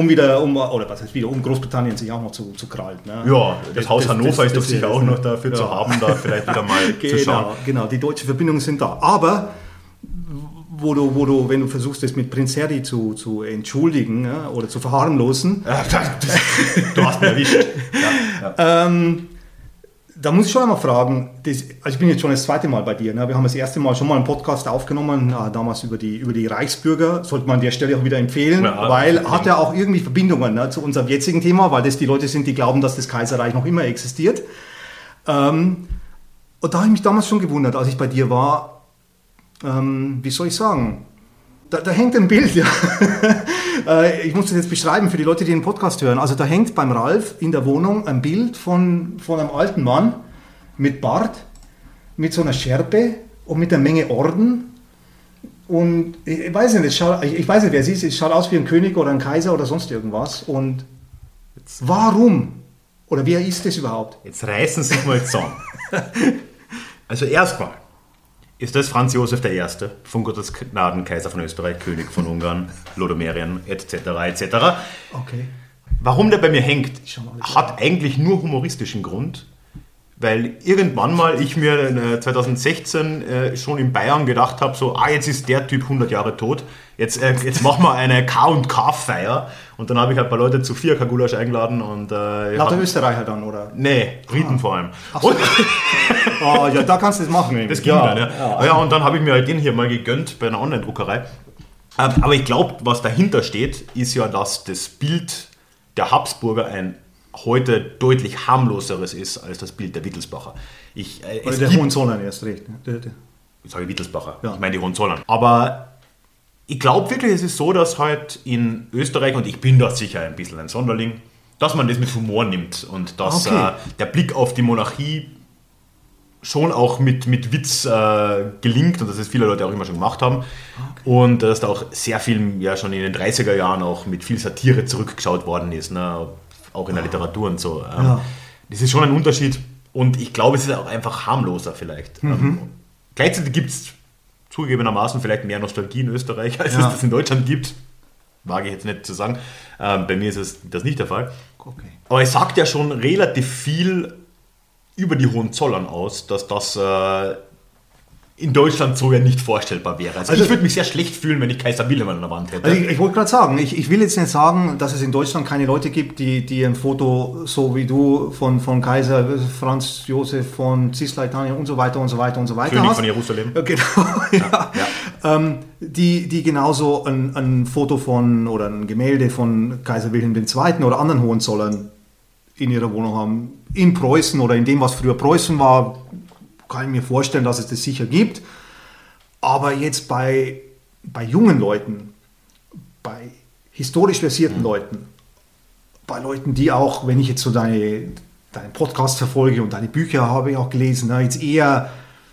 um Großbritannien sich auch noch zu krallen. Ne? Ja, das Haus Hannover ist doch sicher auch noch dafür zu haben, da vielleicht wieder mal zu schauen. Genau, die deutschen Verbindungen sind da. Aber wo du, wenn du versuchst, das mit Prinz Harry zu entschuldigen, ja, oder zu verharmlosen. Du hast mich erwischt. Ja. Da muss ich schon einmal fragen, ich bin jetzt schon das zweite Mal bei dir, ne? Wir haben das erste Mal schon mal einen Podcast aufgenommen, damals über die Reichsbürger, sollte man an der Stelle auch wieder empfehlen, weil hat ja auch irgendwie Verbindungen, ne, zu unserem jetzigen Thema, weil das die Leute sind, die glauben, dass das Kaiserreich noch immer existiert. Und da habe ich mich damals schon gewundert, als ich bei dir war, wie soll ich sagen, da hängt ein Bild, ja. Ich muss das jetzt beschreiben für die Leute, die den Podcast hören. Also da hängt beim Ralf in der Wohnung ein Bild von einem alten Mann mit Bart, mit so einer Schärpe und mit einer Menge Orden. Und ich weiß nicht, wer es ist. Es schaut aus wie ein König oder ein Kaiser oder sonst irgendwas. Und warum? Oder wer ist das überhaupt? Jetzt reißen Sie sich mal zusammen. Also erstmal ist das Franz Josef I., von Gottes Gnaden, Kaiser von Österreich, König von Ungarn, Lodomerien, etc. etc. Okay. Warum der bei mir hängt, hat eigentlich nur humoristischen Grund, weil irgendwann mal ich mir 2016 schon in Bayern gedacht habe, so, jetzt ist der Typ 100 Jahre tot, jetzt machen wir eine K&K-Feier und dann habe ich halt ein paar Leute zu 4 Gulasch eingeladen und... Lauter Österreicher dann, oder? Nee, Briten vor allem. So. Ja, da kannst du das machen. Das ging dann, ja. Ja, und dann habe ich mir halt den hier mal gegönnt bei einer Online-Druckerei. Aber ich glaube, was dahinter steht, ist ja, dass das Bild der Habsburger ein heute deutlich harmloseres ist als das Bild der Wittelsbacher. Oder der Hohenzollern erst recht. Ich sage Wittelsbacher, ja. Ich meine die Hohenzollern. Aber ich glaube wirklich, es ist so, dass halt in Österreich, und ich bin da sicher ein bisschen ein Sonderling, dass man das mit Humor nimmt und dass der Blick auf die Monarchie schon auch mit Witz gelingt und dass es viele Leute auch immer schon gemacht haben. Okay. Und dass da auch sehr viel, ja schon in den 30er Jahren auch mit viel Satire zurückgeschaut worden ist, ne? Auch in der Literatur und so. Das ist schon ein Unterschied und ich glaube, es ist auch einfach harmloser vielleicht. Gleichzeitig gibt es zugegebenermaßen vielleicht mehr Nostalgie in Österreich, als es das in Deutschland gibt. Wage ich jetzt nicht zu sagen. Bei mir ist das nicht der Fall. Okay. Aber es sagt ja schon relativ viel über die Hohenzollern aus, dass das in Deutschland so ja nicht vorstellbar wäre. Also ich würde mich sehr schlecht fühlen, wenn ich Kaiser Wilhelm an der Wand hätte. Also ich wollte gerade sagen, ich will jetzt nicht sagen, dass es in Deutschland keine Leute gibt, die ein Foto so wie du von Kaiser Franz Josef von Cisleitania und so weiter und so weiter und so weiter König hast. von Jerusalem. Genau, die genauso ein Foto von oder ein Gemälde von Kaiser Wilhelm II. Oder anderen Hohenzollern in ihrer Wohnung haben. In Preußen oder in dem, was früher Preußen war, kann ich mir vorstellen, dass es das sicher gibt. Aber jetzt bei jungen Leuten, bei historisch versierten Leuten, bei Leuten, die auch, wenn ich jetzt so deinen Podcast verfolge und deine Bücher habe ich auch gelesen, ne, jetzt eher,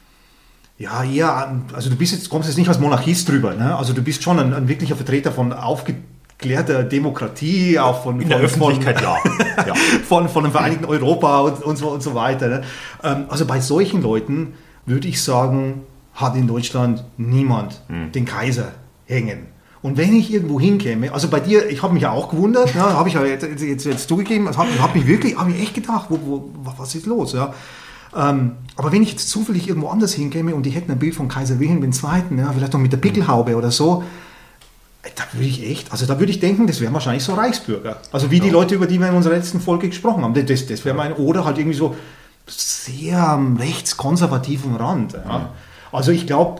also kommst jetzt nicht als Monarchist drüber, ne? Also du bist schon ein wirklicher Vertreter von aufgeklärter Demokratie, auch von der Öffentlichkeit, von dem Vereinigten Europa und so weiter. Ne? Also bei solchen Leuten würde ich sagen, hat in Deutschland niemand den Kaiser hängen. Und wenn ich irgendwo hinkäme, also bei dir, ich habe mich ja auch gewundert, ja, habe ich ja jetzt zugegeben, habe mich echt gedacht, was ist los? Ja? Aber wenn ich jetzt zufällig irgendwo anders hinkäme und die hätten ein Bild von Kaiser Wilhelm II., ja, vielleicht noch mit der Pickelhaube oder so, da würde ich denken, das wären wahrscheinlich so Reichsbürger. Also wie die Leute, über die wir in unserer letzten Folge gesprochen haben. Das wäre oder halt irgendwie so sehr am rechtskonservativen Rand. Ja. Also ich glaube,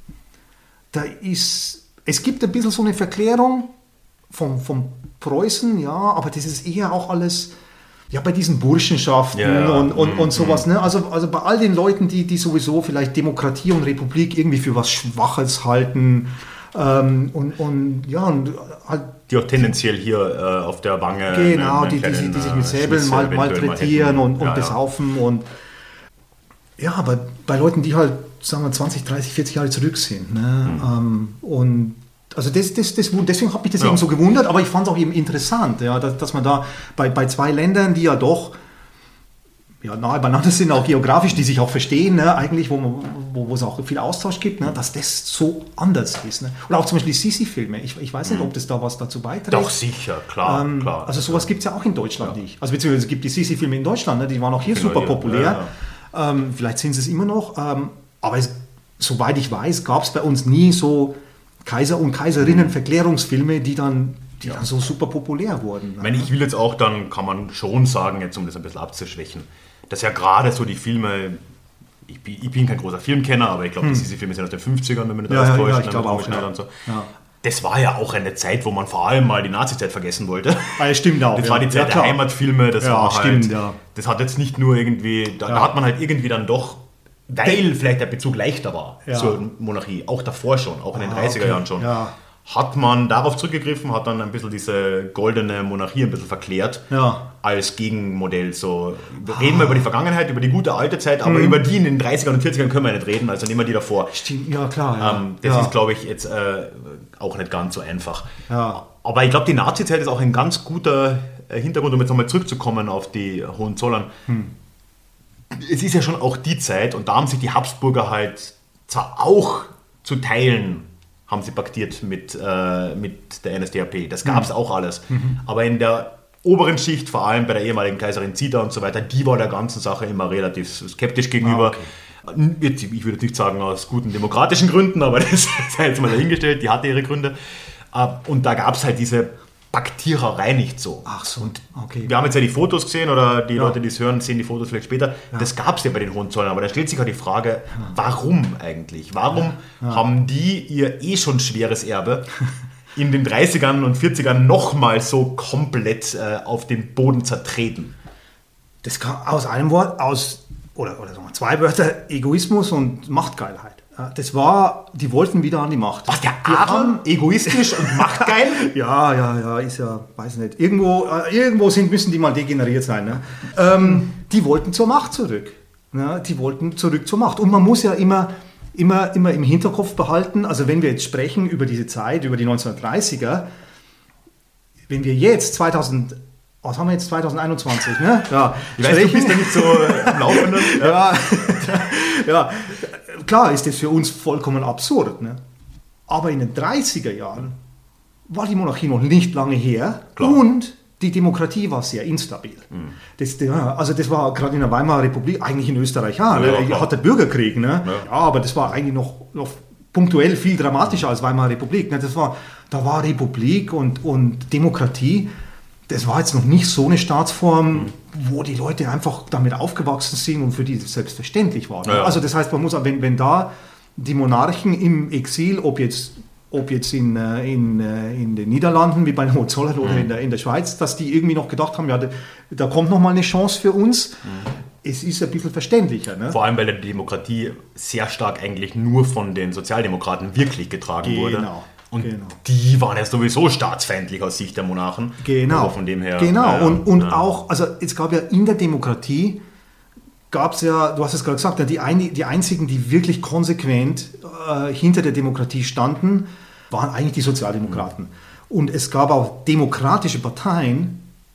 es gibt ein bisschen so eine Verklärung vom Preußen, ja, aber das ist eher auch alles, ja, bei diesen Burschenschaften und sowas. Ne? Also bei all den Leuten, die sowieso vielleicht Demokratie und Republik irgendwie für was Schwaches halten und halt die auch tendenziell hier auf der Wange genau, die sich mit Säbeln malträtieren und besaufen und ja, aber bei Leuten, die halt, sagen wir, 20, 30, 40 Jahre zurück sind. Ne? Und also deswegen hat mich das eben so gewundert, aber ich fand es auch eben interessant, ja, dass man da bei zwei Ländern, die ja doch nahe beieinander sind, auch geografisch, die sich auch verstehen, ne, eigentlich, wo es auch viel Austausch gibt, ne, dass das so anders ist. Ne? Oder auch zum Beispiel die Sisi-Filme. Ich weiß nicht, ob das da was dazu beiträgt. Doch, sicher, klar. Also sowas gibt es ja auch in Deutschland nicht. Also beziehungsweise es gibt die Sisi-Filme in Deutschland, ne, die waren auch hier super populär. Ja. Vielleicht sind sie es immer noch. Aber soweit ich weiß, gab es bei uns nie so Kaiser- und Kaiserinnen-Verklärungsfilme, die dann so super populär wurden. Ich meine, ich will jetzt auch, dann kann man schon sagen, jetzt um das ein bisschen abzuschwächen, dass ja gerade so die Filme, ich bin kein großer Filmkenner, aber ich glaube, diese Filme sind aus den 50ern, wenn man nicht alles täuscht. Ich glaube auch. Und so. Ja. Das war ja auch eine Zeit, wo man vor allem mal die Nazi-Zeit vergessen wollte. Ja, stimmt auch. Das war die Zeit der Heimatfilme, das war halt, stimmt, das hat jetzt nicht nur irgendwie, da hat man halt irgendwie dann doch, weil vielleicht der Bezug leichter war zur Monarchie, auch davor schon, auch in den 30er Jahren schon, hat man darauf zurückgegriffen, hat dann ein bisschen diese goldene Monarchie ein bisschen verklärt als Gegenmodell. So, reden wir über die Vergangenheit, über die gute alte Zeit, aber über die in den 30ern und 40ern können wir nicht reden, also nehmen wir die davor. Stimmt, ja klar. Das ist, glaube ich, jetzt auch nicht ganz so einfach. Ja. Aber ich glaube, die Nazi-Zeit ist auch ein ganz guter Hintergrund, um jetzt nochmal zurückzukommen auf die Hohenzollern. Es ist ja schon auch die Zeit, und da haben sich die Habsburger halt zwar auch zu Teilen haben sie paktiert mit der NSDAP. Das gab es auch alles. Aber in der oberen Schicht, vor allem bei der ehemaligen Kaiserin Zita und so weiter, die war der ganzen Sache immer relativ skeptisch gegenüber. Ich würde jetzt nicht sagen aus guten demokratischen Gründen, aber das sei jetzt mal dahingestellt, die hatte ihre Gründe. Und da gab es halt diese Paktiererei nicht so. Ach so, und wir haben jetzt ja die Fotos gesehen, oder die Leute, die es hören, sehen die Fotos vielleicht später. Ja. Das gab es ja bei den Hohenzollern, aber da stellt sich ja die Frage, warum eigentlich? Warum haben die ihr schon schweres Erbe in den 30ern und 40ern nochmal so komplett auf den Boden zertreten? Das kam aus einem Wort, oder sagen wir zwei Wörter, Egoismus und Machtgeilheit. Das war, die wollten wieder an die Macht. Was, der Adel? Egoistisch und machtgeil? Ja, ist ja, weiß nicht. Irgendwo müssen die mal degeneriert sein. Ne? Die wollten zur Macht zurück. Ne? Die wollten zurück zur Macht. Und man muss ja immer im Hinterkopf behalten, also wenn wir jetzt sprechen über diese Zeit, über die 1930er, wenn wir jetzt 2021, ne? Ja. Ich weiß, du bist ja nicht so am Laufenden. Ja, klar ist das für uns vollkommen absurd. Ne? Aber in den 30er Jahren war die Monarchie noch nicht lange her. Klar. Und die Demokratie war sehr instabil. Das war gerade in der Weimarer Republik, eigentlich in Österreich, hat der Bürgerkrieg. Ne? Ja, aber das war eigentlich noch punktuell viel dramatischer als Weimarer Republik. Ne? Da war Republik und Demokratie. Das war jetzt noch nicht so eine Staatsform, wo die Leute einfach damit aufgewachsen sind und für die das selbstverständlich war. Ja. Also das heißt, man muss, wenn da die Monarchen im Exil, ob jetzt in den Niederlanden, wie bei den Hohenzollern oder in der Schweiz, dass die irgendwie noch gedacht haben, ja, da kommt noch mal eine Chance für uns. Es ist ein bisschen verständlicher. Ne? Vor allem, weil die Demokratie sehr stark eigentlich nur von den Sozialdemokraten wirklich getragen wurde. Und die waren ja sowieso staatsfeindlich aus Sicht der Monarchen. Genau. Also von dem her. Genau. Und auch, also es gab ja in der Demokratie, gab es ja, du hast es gerade gesagt, die einzigen, die wirklich konsequent hinter der Demokratie standen, waren eigentlich die Sozialdemokraten. Und es gab auch demokratische Parteien,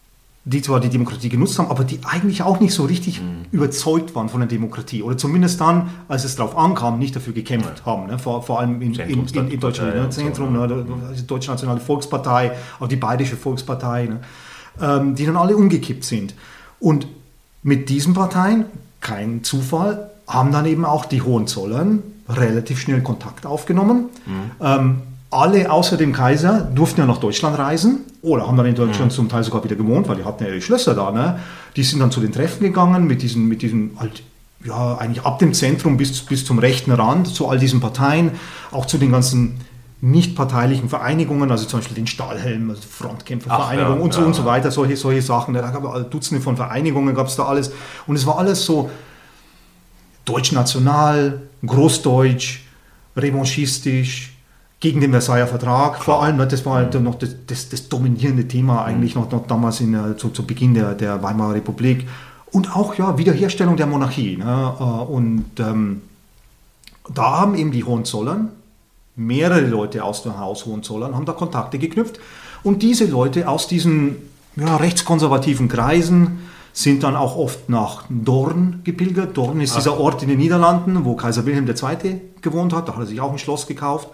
die zwar die Demokratie genutzt haben, aber die eigentlich auch nicht so richtig überzeugt waren von der Demokratie. Oder zumindest dann, als es darauf ankam, nicht dafür gekämpft haben. Ne? Vor allem in Deutschland. Ne? Zentrum, die Deutsche Nationale Volkspartei, auch die Bayerische Volkspartei, ne? Die dann alle umgekippt sind. Und mit diesen Parteien, kein Zufall, haben dann eben auch die Hohenzollern relativ schnell Kontakt aufgenommen. Alle außer dem Kaiser durften ja nach Deutschland reisen oder haben dann in Deutschland zum Teil sogar wieder gewohnt, weil die hatten ja ihre Schlösser da. Ne? Die sind dann zu den Treffen gegangen mit diesen halt, ja, eigentlich ab dem Zentrum bis zum rechten Rand, zu all diesen Parteien, auch zu den ganzen nicht-parteilichen Vereinigungen, also zum Beispiel den Stahlhelm, also Frontkämpfervereinigung und so weiter, solche Sachen. Da gab es Dutzende von Vereinigungen, gab es da alles. Und es war alles so deutsch-national, großdeutsch, revanchistisch, gegen den Versailler Vertrag, vor allem, das war halt noch das dominierende Thema eigentlich noch damals zu Beginn der Weimarer Republik und auch ja Wiederherstellung der Monarchie. Ne? Und da haben eben die Hohenzollern, mehrere Leute aus dem Haus Hohenzollern, haben da Kontakte geknüpft und diese Leute aus diesen rechtskonservativen Kreisen sind dann auch oft nach Doorn gepilgert. Doorn ist dieser Ort in den Niederlanden, wo Kaiser Wilhelm II. Gewohnt hat, da hat er sich auch ein Schloss gekauft.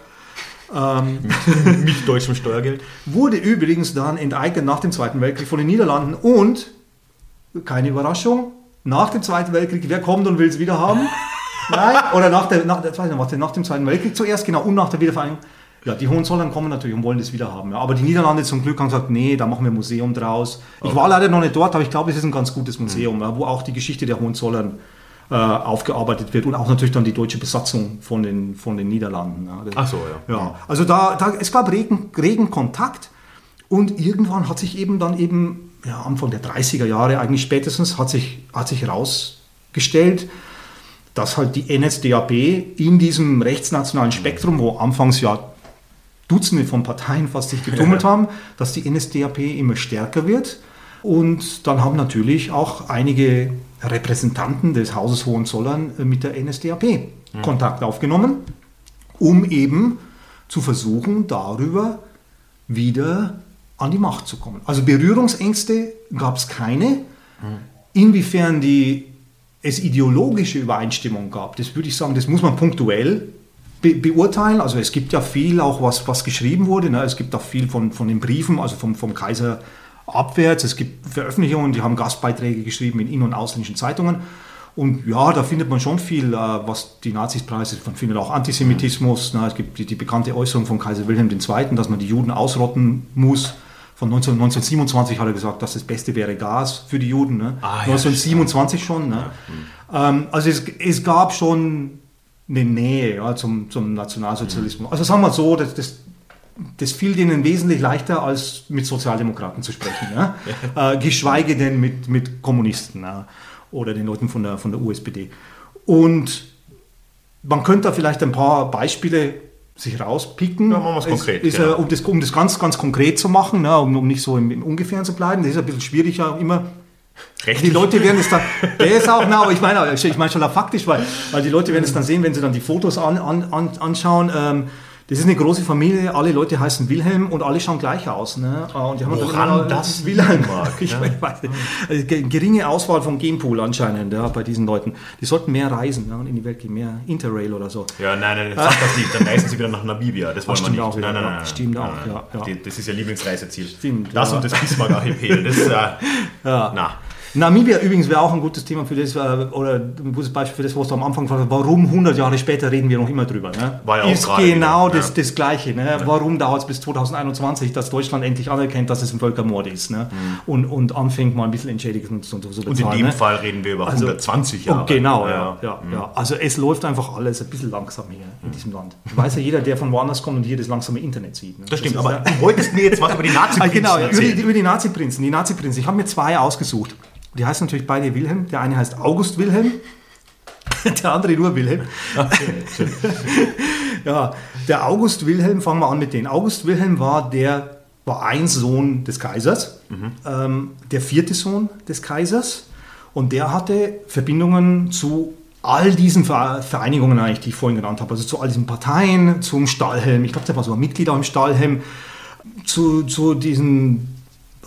Mit deutschem Steuergeld. Wurde übrigens dann enteignet nach dem Zweiten Weltkrieg von den Niederlanden und, keine Überraschung, nach dem Zweiten Weltkrieg, wer kommt und will es wieder haben? Nein, oder nach dem Zweiten Weltkrieg zuerst, genau, und nach der Wiedervereinigung. Ja, die Hohenzollern kommen natürlich und wollen das wieder haben. Ja. Aber die Niederlande zum Glück haben gesagt, nee, da machen wir ein Museum draus. Ich war leider noch nicht dort, aber ich glaube, es ist ein ganz gutes Museum, wo auch die Geschichte der Hohenzollern aufgearbeitet wird und auch natürlich dann die deutsche Besatzung von den Niederlanden. Ja. Ach so, ja. Ja. Also es gab regen Kontakt und irgendwann hat sich Anfang der 30er Jahre eigentlich spätestens hat sich herausgestellt, dass halt die NSDAP in diesem rechtsnationalen Spektrum, wo anfangs ja Dutzende von Parteien fast sich getummelt haben, dass die NSDAP immer stärker wird. Und dann haben natürlich auch einige Repräsentanten des Hauses Hohenzollern mit der NSDAP Kontakt aufgenommen, um eben zu versuchen, darüber wieder an die Macht zu kommen. Also Berührungsängste gab es keine. Inwiefern es ideologische Übereinstimmung gab, das würde ich sagen, das muss man punktuell beurteilen. Also es gibt ja viel auch, was geschrieben wurde. Ne? Es gibt auch viel von den Briefen, also vom Kaiser abwärts. Es gibt Veröffentlichungen, die haben Gastbeiträge geschrieben in in- und ausländischen Zeitungen. Und ja, da findet man schon viel, was die Nazis preisen. Man findet auch Antisemitismus. Ne? Es gibt die bekannte Äußerung von Kaiser Wilhelm II., dass man die Juden ausrotten muss. Von 1927 hat er gesagt, dass das Beste wäre Gas für die Juden. Ne? 1927 schon. Ne? Also es gab schon eine Nähe zum Nationalsozialismus. Also sagen wir mal so, das fiel denen wesentlich leichter, als mit Sozialdemokraten zu sprechen. Ne? Geschweige denn mit Kommunisten, ne? Oder den Leuten von der USPD. Und man könnte da vielleicht ein paar Beispiele sich rauspicken. Ja, machen wir es konkret. Um das ganz, ganz konkret zu machen, ne? um nicht so im Ungefähren zu bleiben. Das ist ein bisschen schwierig ja immer. Rechtlich. Die Leute werden es dann, der ist auch, aber ich meine schon faktisch, weil die Leute werden es dann sehen, wenn sie dann die Fotos anschauen. Das ist eine große Familie, alle Leute heißen Wilhelm und alle schauen gleich aus. Ne? Und die haben woran das Wilhelm mag? Ich weiß nicht. Also, geringe Auswahl vom Genpool anscheinend bei diesen Leuten. Die sollten mehr reisen, ne? Und in die Welt gehen, mehr Interrail oder so. Ja, nein, sag das nicht. Dann reisen sie wieder nach Namibia. Das wollen wir nicht. Auch, nein. Stimmt auch, ja. Das ist ihr Lieblingsreiseziel. Stimmt. Das und das Bismarck-Archipel. Das Namibia übrigens wäre auch ein gutes Thema für das, oder ein gutes Beispiel für das, was du am Anfang gefragt hast. Warum 100 Jahre später reden wir noch immer drüber? Ne? War ja auch ist genau wieder, das Gleiche. Ne? Ja. Warum dauert es bis 2021, dass Deutschland endlich anerkennt, dass es ein Völkermord ist? Ne? Und anfängt mal ein bisschen Entschädigung zu bezahlen. Und in dem Fall reden wir über 120 Jahre. Genau, ja. Also es läuft einfach alles ein bisschen langsam hier in diesem Land. Weiß ja jeder, der von woanders kommt und hier das langsame Internet sieht. Ne? Das stimmt, aber du wolltest mir jetzt was über die Nazi-Prinzen erzählen. Über die Nazi-Prinzen. Ich habe mir 2 ausgesucht. Die heißen natürlich beide Wilhelm. Der eine heißt August Wilhelm, der andere nur Wilhelm. Okay, ja, der August Wilhelm, fangen wir an mit denen. August Wilhelm war ein Sohn des Kaisers, der 4. Sohn des Kaisers. Und der hatte Verbindungen zu all diesen Vereinigungen eigentlich, die ich vorhin genannt habe. Also zu all diesen Parteien, zum Stahlhelm. Ich glaube, der war sogar Mitglied auch im Stahlhelm. Zu diesen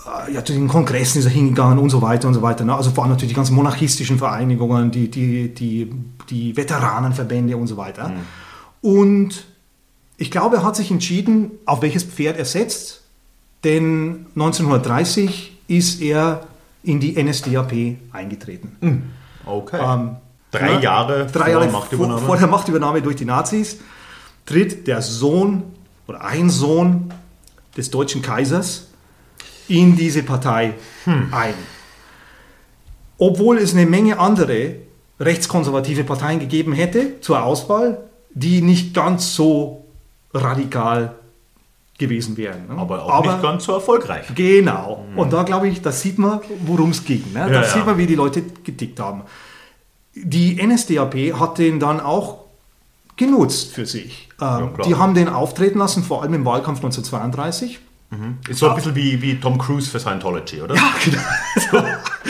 zu den Kongressen ist er hingegangen und so weiter und so weiter. Ne? Also vor allem natürlich die ganzen monarchistischen Vereinigungen, die Veteranenverbände und so weiter. Und ich glaube, er hat sich entschieden, auf welches Pferd er setzt, denn 1930 ist er in die NSDAP eingetreten. Okay. 3 Jahre vor der Machtübernahme durch die Nazis tritt der Sohn oder ein Sohn des deutschen Kaisers in diese Partei ein. Obwohl es eine Menge andere rechtskonservative Parteien gegeben hätte zur Auswahl, die nicht ganz so radikal gewesen wären. Ne? Aber nicht ganz so erfolgreich. Genau. Und da glaube ich, da sieht man, worum es ging. Ne? Da sieht man, wie die Leute getickt haben. Die NSDAP hat den dann auch genutzt für sich. Die haben den auftreten lassen, vor allem im Wahlkampf 1932. Ist so ein bisschen wie Tom Cruise für Scientology, oder? Ja, genau.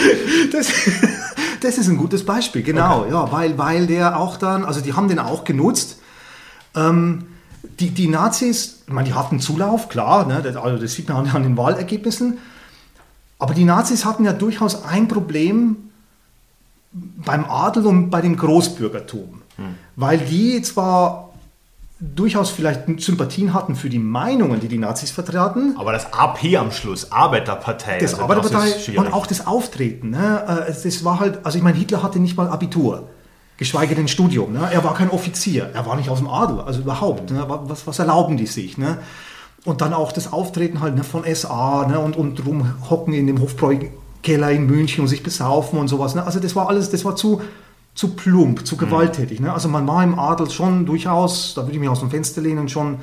Das ist ein gutes Beispiel, genau. Okay. Ja, weil der auch dann, also die haben den auch genutzt. Die Nazis, ich meine, die hatten Zulauf, klar, ne, das sieht man an den Wahlergebnissen. Aber die Nazis hatten ja durchaus ein Problem beim Adel und bei dem Großbürgertum. Weil die zwar durchaus vielleicht Sympathien hatten für die Meinungen, die Nazis vertraten. Aber das AP am Schluss, Arbeiterpartei. Das Arbeiterpartei und auch das Auftreten. Ne? Das war halt, also ich meine, Hitler hatte nicht mal Abitur, geschweige denn Studium. Ne? Er war kein Offizier, er war nicht aus dem Adel, also überhaupt. Ne? Was erlauben die sich? Ne? Und dann auch das Auftreten halt, ne, von SA, ne? und rumhocken in dem Hofbräukeller in München und sich besaufen und sowas. Ne? Also das war alles, das war zu plump, zu gewalttätig. Ne? Also man war im Adel schon durchaus, da würde ich mich aus dem Fenster lehnen, schon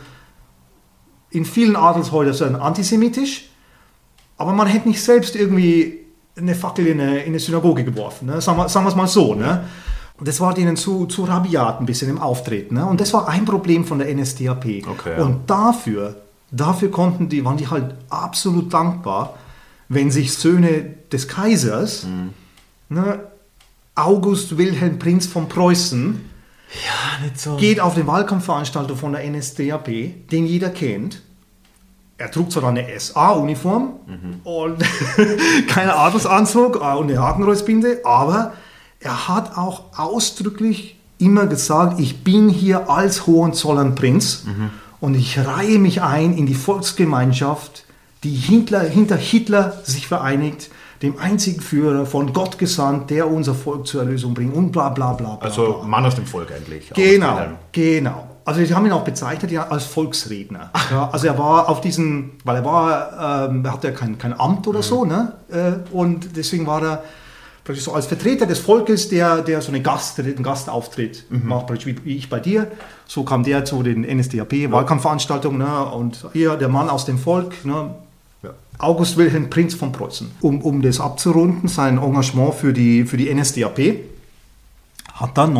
in vielen Adelshäusern antisemitisch, aber man hätte nicht selbst irgendwie eine Fackel in eine Synagoge geworfen. Ne? Sagen wir es mal so. Ne? Und das war denen zu rabiat ein bisschen im Auftreten. Ne? Und das war ein Problem von der NSDAP. Okay, und dafür waren die halt absolut dankbar, wenn sich Söhne des Kaisers, ne, August Wilhelm Prinz von Preußen, nicht so. Geht auf die Wahlkampfveranstaltung von der NSDAP, den jeder kennt. Er trug zwar eine SA-Uniform und keinen Adelsanzug und eine Hakenkreuzbinde, aber er hat auch ausdrücklich immer gesagt, ich bin hier als Hohenzollernprinz und ich reihe mich ein in die Volksgemeinschaft, die hinter Hitler sich vereinigt, dem einzigen Führer, von Gott gesandt, der unser Volk zur Erlösung bringt und bla bla bla. Also Mann aus dem Volk eigentlich. Genau. Also sie haben ihn auch bezeichnet ja als Volksredner. Ja, also er war auf diesen, weil er hatte ja kein Amt oder so, ne? Und deswegen war er praktisch so als Vertreter des Volkes, der so einen Gastauftritt macht, praktisch wie ich bei dir. So kam der zu den NSDAP-Wahlkampfveranstaltungen, ne? Und hier der Mann aus dem Volk, ne? August Wilhelm Prinz von Preußen. Um das abzurunden, sein Engagement für die NSDAP hat dann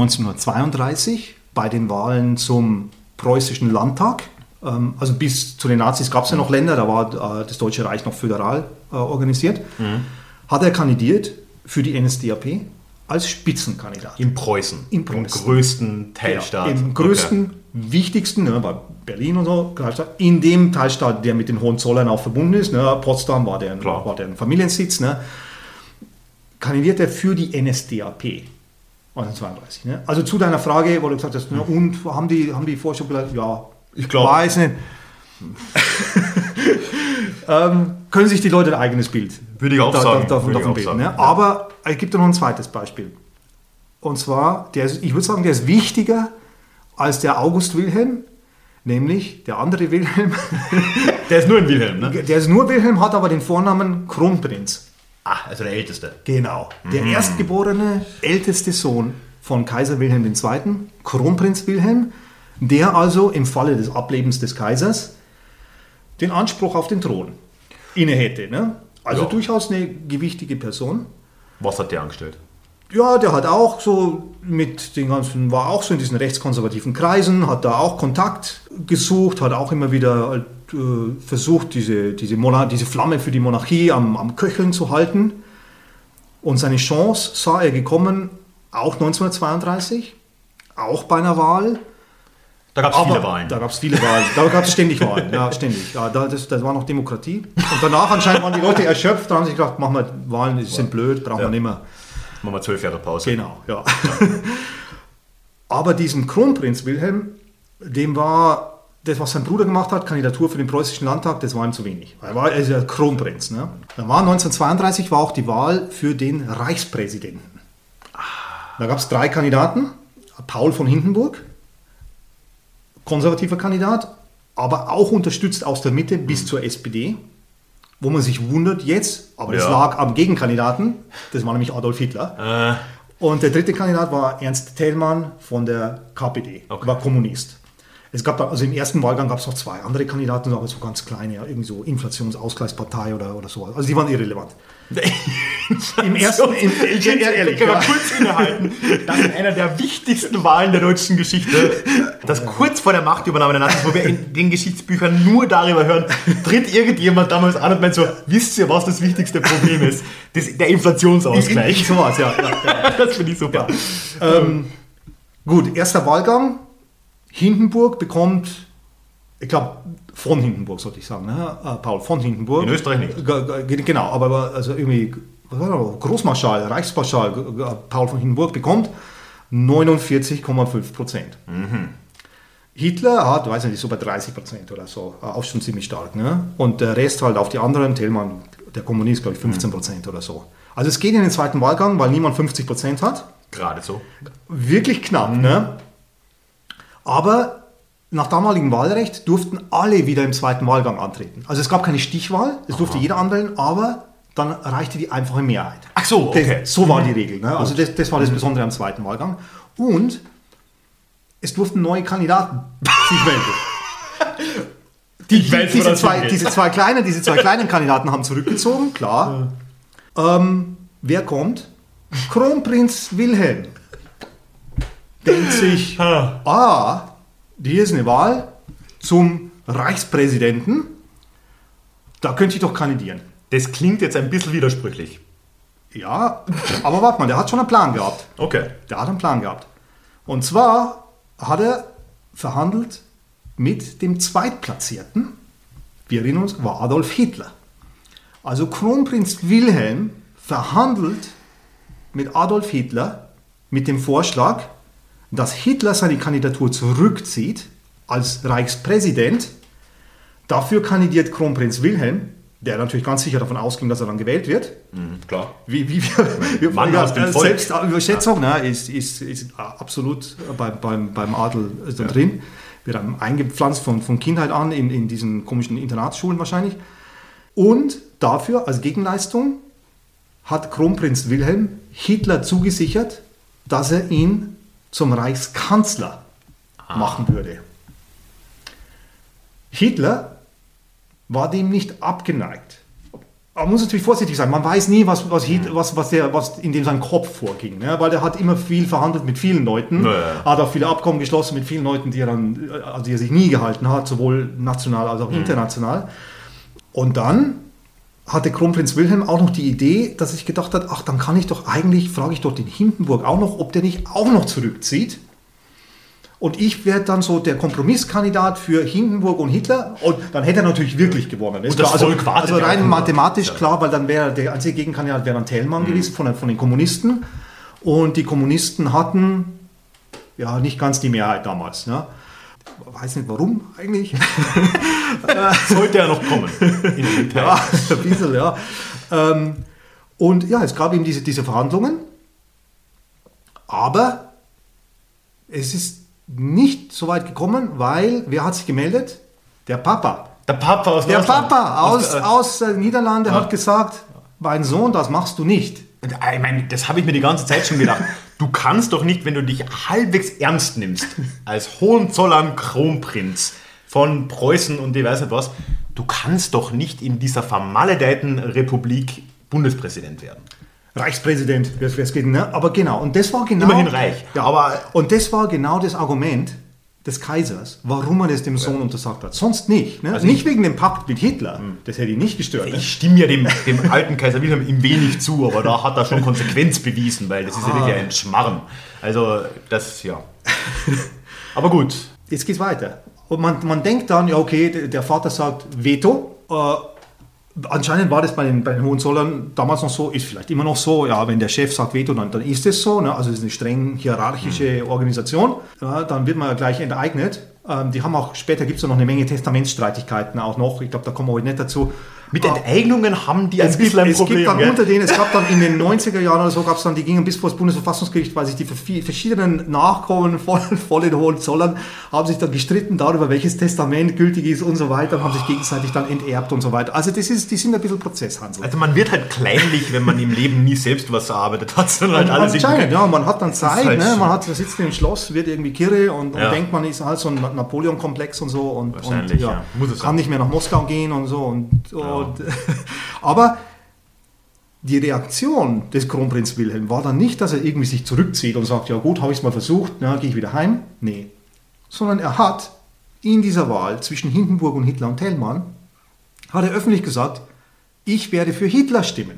1932 bei den Wahlen zum preußischen Landtag, also bis zu den Nazis gab es ja noch Länder, da war das Deutsche Reich noch föderal organisiert, hat er kandidiert für die NSDAP als Spitzenkandidat. In Preußen? In Preußen. Im größten Teilstaat? Ja, im größten, wichtigsten, ne, bei Berlin und so, in dem Teilstaat, der mit den Hohenzollern auch verbunden ist, ne, Potsdam war deren Familiensitz, ne, kandidiert er für die NSDAP 1932. Ne. Also zu deiner Frage, wo du gesagt hast, ne, und haben die vorher schon gesagt, ja, ich glaube, weiß nicht. Können sich die Leute ein eigenes Bild würde ich auch sagen. Davon bilden. Ne? Aber es gibt noch ein zweites Beispiel. Und zwar, ich würde sagen, der ist wichtiger als der August Wilhelm, nämlich der andere Wilhelm. Der ist nur ein Wilhelm, ne? Der ist nur Wilhelm, hat aber den Vornamen Kronprinz. Ah, also der Älteste. Genau. Der erstgeborene, älteste Sohn von Kaiser Wilhelm II., Kronprinz Wilhelm, der also im Falle des Ablebens des Kaisers den Anspruch auf den Thron inne hätte. Ne? Also durchaus eine gewichtige Person. Was hat der angestellt? Ja, der hat auch so mit den ganzen, war auch so in diesen rechtskonservativen Kreisen, hat da auch Kontakt gesucht, hat auch immer wieder versucht, diese Flamme für die Monarchie am Köcheln zu halten. Und seine Chance sah er gekommen, auch 1932, auch bei einer Wahl Da gab es viele Wahlen. Da gab es viele Wahlen. Da gab es ständig Wahlen. Ja, ständig. Ja, das war noch Demokratie. Und danach anscheinend waren die Leute erschöpft. Da haben sie gedacht, machen wir Wahlen, die sind blöd, brauchen wir nicht mehr. Machen wir 12 Jahre Pause. Genau, ja. Aber diesem Kronprinz Wilhelm, dem war das, was sein Bruder gemacht hat, Kandidatur für den preußischen Landtag, das war ihm zu wenig. Er ist ja Kronprinz. Ne? Dann war 1932 auch die Wahl für den Reichspräsidenten. Da gab es 3 Kandidaten. Paul von Hindenburg, konservativer Kandidat, aber auch unterstützt aus der Mitte bis zur SPD, wo man sich wundert jetzt, aber das lag am Gegenkandidaten, das war nämlich Adolf Hitler. Und der dritte Kandidat war Ernst Thälmann von der KPD, war Kommunist. Es gab da, also im ersten Wahlgang gab es noch 2 andere Kandidaten, aber so ganz kleine, ja, irgendwie so Inflationsausgleichspartei oder so. Also die waren irrelevant. Im ersten, ehrlich, können wir kurz innehalten. Das ist einer der wichtigsten Wahlen der deutschen Geschichte. Das kurz vor der Machtübernahme der Nazis, wo wir in den Geschichtsbüchern nur darüber hören, tritt irgendjemand damals an und meint so, wisst ihr, was das wichtigste Problem ist? Der Inflationsausgleich. Sowas, ja. Das finde ich super. Ja. Gut, erster Wahlgang. Hindenburg bekommt, ich glaube, von Hindenburg sollte ich sagen, ne? Paul von Hindenburg. In Österreich nicht. Genau, aber also irgendwie Großmarschall, Reichsmarschall Paul von Hindenburg bekommt 49,5%. Hitler hat, weiß nicht, so bei 30% oder so, auch schon ziemlich stark. Ne? Und der Rest halt auf die anderen, Thälmann, der Kommunist, glaube ich, 15% oder so. Also es geht in den zweiten Wahlgang, weil niemand 50% hat. Gerade so. Wirklich knapp, ne? Aber nach damaligem Wahlrecht durften alle wieder im zweiten Wahlgang antreten. Also es gab keine Stichwahl, es durfte jeder anwählen, aber dann reichte die einfache Mehrheit. Ach so, okay. So war die Regel. Ne? Also das war das Besondere am zweiten Wahlgang. Und es durften neue Kandidaten sich melden. Diese zwei kleinen Kandidaten haben zurückgezogen, klar. Wer kommt? Kronprinz Wilhelm. Denkt sich, hier ist eine Wahl zum Reichspräsidenten, da könnte ich doch kandidieren. Das klingt jetzt ein bisschen widersprüchlich. Ja, aber warte mal, der hat schon einen Plan gehabt. Okay. Der hat einen Plan gehabt. Und zwar hat er verhandelt mit dem Zweitplatzierten, wir erinnern uns, war Adolf Hitler. Also Kronprinz Wilhelm verhandelt mit Adolf Hitler mit dem Vorschlag, dass Hitler seine Kandidatur zurückzieht als Reichspräsident. Dafür kandidiert Kronprinz Wilhelm, der natürlich ganz sicher davon ausging, dass er dann gewählt wird. Klar. Mann aus dem Volk. Selbstüberschätzung ist absolut beim Adel drin. Wird dann eingepflanzt von Kindheit an in diesen komischen Internatsschulen wahrscheinlich. Und dafür als Gegenleistung hat Kronprinz Wilhelm Hitler zugesichert, dass er ihn zum Reichskanzler machen würde. Hitler war dem nicht abgeneigt. Man muss natürlich vorsichtig sein. Man weiß nie, was in dem sein Kopf vorging. Ne? Weil der hat immer viel verhandelt mit vielen Leuten. Hat auch viele Abkommen geschlossen mit vielen Leuten, die er sich nie gehalten hat, sowohl national als auch international. Und dann hatte Kronprinz Wilhelm auch noch die Idee, dass sich gedacht hat, dann kann ich doch eigentlich, frage ich doch den Hindenburg auch noch, ob der nicht auch noch zurückzieht. Und ich werde dann so der Kompromisskandidat für Hindenburg und Hitler. Und dann hätte er natürlich wirklich gewonnen. Und das Volk wartet also rein mathematisch klar, weil dann wäre der einzige Gegenkandidat wäre dann Thälmann gewesen von den Kommunisten. Und die Kommunisten hatten ja nicht ganz die Mehrheit damals. Ne? Weiß nicht warum eigentlich. Sollte ja noch kommen. Ja, ein bisschen, ja. Und ja, es gab eben diese Verhandlungen. Aber es ist nicht so weit gekommen, weil, wer hat sich gemeldet? Der Papa. Der Papa aus Der Deutschland. Papa aus Niederlande hat gesagt, mein Sohn, das machst du nicht. Ich meine, das habe ich mir die ganze Zeit schon gedacht. Du kannst doch nicht, wenn du dich halbwegs ernst nimmst, als Hohenzollern Kronprinz von Preußen und ich weiß nicht was, du kannst doch nicht in dieser vermaledeiten Republik Bundespräsident werden. Reichspräsident, wer es geht, ne? Aber genau, und das war genau... Immerhin reich. Ja, und das war genau das Argument des Kaisers, warum er das dem Sohn untersagt hat. Sonst nicht. Ne? Also nicht wegen dem Pakt mit Hitler, das hätte ihn nicht gestört. Ich stimme ja dem alten Kaiser Wilhelm im wenig zu, aber da hat er schon Konsequenz bewiesen, weil das ist ja wirklich ein Schmarrn. Also das, ja. Aber gut, jetzt geht's weiter. Und man denkt dann, ja okay, der Vater sagt Veto. Anscheinend war das bei den Hohenzollern damals noch so, ist vielleicht immer noch so, ja, wenn der Chef sagt Veto, dann ist es so, ne? Also es ist eine streng hierarchische Organisation, ja, dann wird man ja gleich enteignet. Die haben auch, später gibt es noch eine Menge Testamentsstreitigkeiten auch noch, ich glaube, da kommen wir heute nicht dazu. Mit Enteignungen haben die ein bisschen ein Problem. Es gab dann in den 90er Jahren oder so, die gingen bis vor das Bundesverfassungsgericht, weil sich die verschiedenen Nachkommen von den Hohenzollern haben sich dann gestritten darüber, welches Testament gültig ist und so weiter, und haben sich gegenseitig dann enterbt und so weiter. Also die sind ein bisschen Prozesshansel. Also man wird halt kleinlich, wenn man im Leben nie selbst was erarbeitet hat, sondern halt alles anscheinend, ja, man hat dann Zeit, halt ne? Man sitzt im Schloss, wird irgendwie kirre und denkt, man ist halt so ein Napoleon-Komplex und so und kann nicht mehr nach Moskau gehen und so aber die Reaktion des Kronprinz Wilhelm war dann nicht, dass er irgendwie sich zurückzieht und sagt, ja gut, habe ich es mal versucht, gehe ich wieder heim. Nee. Sondern er hat in dieser Wahl zwischen Hindenburg und Hitler und Thälmann, hat er öffentlich gesagt, ich werde für Hitler stimmen.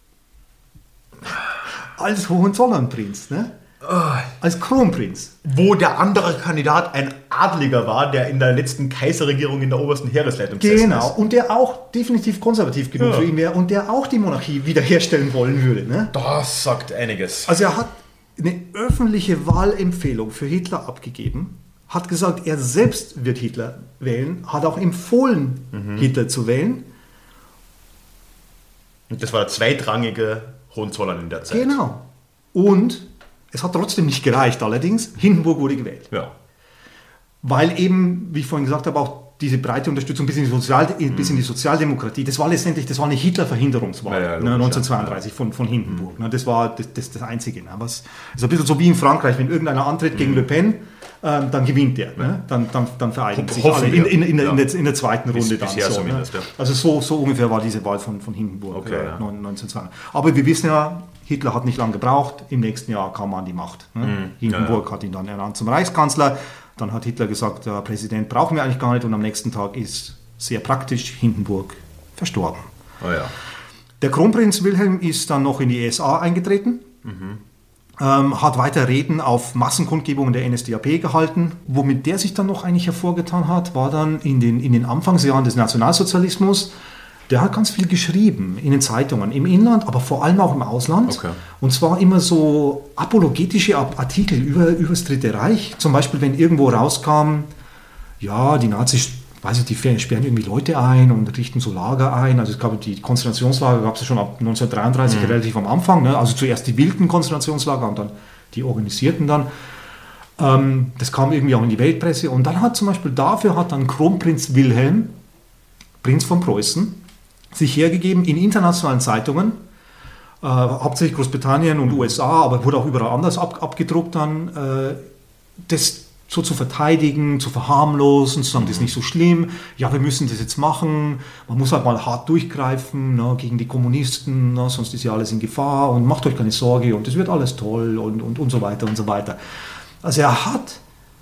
Als Hohenzollernprinz, ne? Als Kronprinz. Wo der andere Kandidat ein Adliger war, der in der letzten Kaiserregierung in der obersten Heeresleitung gesessen ist. Genau, und der auch definitiv konservativ genug für ihn wäre und der auch die Monarchie wiederherstellen wollen würde. Ne? Das sagt einiges. Also er hat eine öffentliche Wahlempfehlung für Hitler abgegeben, hat gesagt, er selbst wird Hitler wählen, hat auch empfohlen, Hitler zu wählen. Und das war der zweitrangige Hohenzollern in der Zeit. Genau. Und es hat trotzdem nicht gereicht, allerdings. Hindenburg wurde gewählt. Ja. Weil eben, wie ich vorhin gesagt habe, auch diese breite Unterstützung bis in die Sozialdemokratie, das war eine Hitler-Verhinderungswahl 1932 von Hindenburg. Das war das Einzige. Aber es ist ein bisschen so wie in Frankreich, wenn irgendeiner antritt gegen Le Pen, dann gewinnt der. Dann vereinigen sich alle in der zweiten Runde. Dann so, zumindest, Also so ungefähr war diese Wahl von Hindenburg 1932. Aber wir wissen ja, Hitler hat nicht lange gebraucht, im nächsten Jahr kam er an die Macht. Hindenburg hat ihn dann ernannt zum Reichskanzler. Dann hat Hitler gesagt, der Präsident brauchen wir eigentlich gar nicht, und am nächsten Tag ist sehr praktisch Hindenburg verstorben. Der Kronprinz Wilhelm ist dann noch in die SA eingetreten, hat weiter Reden auf Massenkundgebungen der NSDAP gehalten. Womit der sich dann noch eigentlich hervorgetan hat, war dann in den Anfangsjahren des Nationalsozialismus. Der hat ganz viel geschrieben in den Zeitungen, im Inland, aber vor allem auch im Ausland. Okay. Und zwar immer so apologetische Artikel über das Dritte Reich. Zum Beispiel, wenn irgendwo rauskam, ja, die Nazis, die sperren irgendwie Leute ein und richten so Lager ein. Also es gab die Konzentrationslager, gab es ja schon ab 1933 relativ am Anfang. Ne? Also zuerst die wilden Konzentrationslager und dann die organisierten dann. Das kam irgendwie auch in die Weltpresse. Und dann hat zum Beispiel dafür dann Kronprinz Wilhelm, Prinz von Preußen, sich hergegeben in internationalen Zeitungen, hauptsächlich Großbritannien und USA, aber wurde auch überall anders abgedruckt dann, das so zu verteidigen, zu verharmlosen, zu sagen, das ist nicht so schlimm, ja, wir müssen das jetzt machen, man muss halt mal hart durchgreifen gegen die Kommunisten, sonst ist ja alles in Gefahr und macht euch keine Sorge und das wird alles toll und so weiter und so weiter. Also er hat,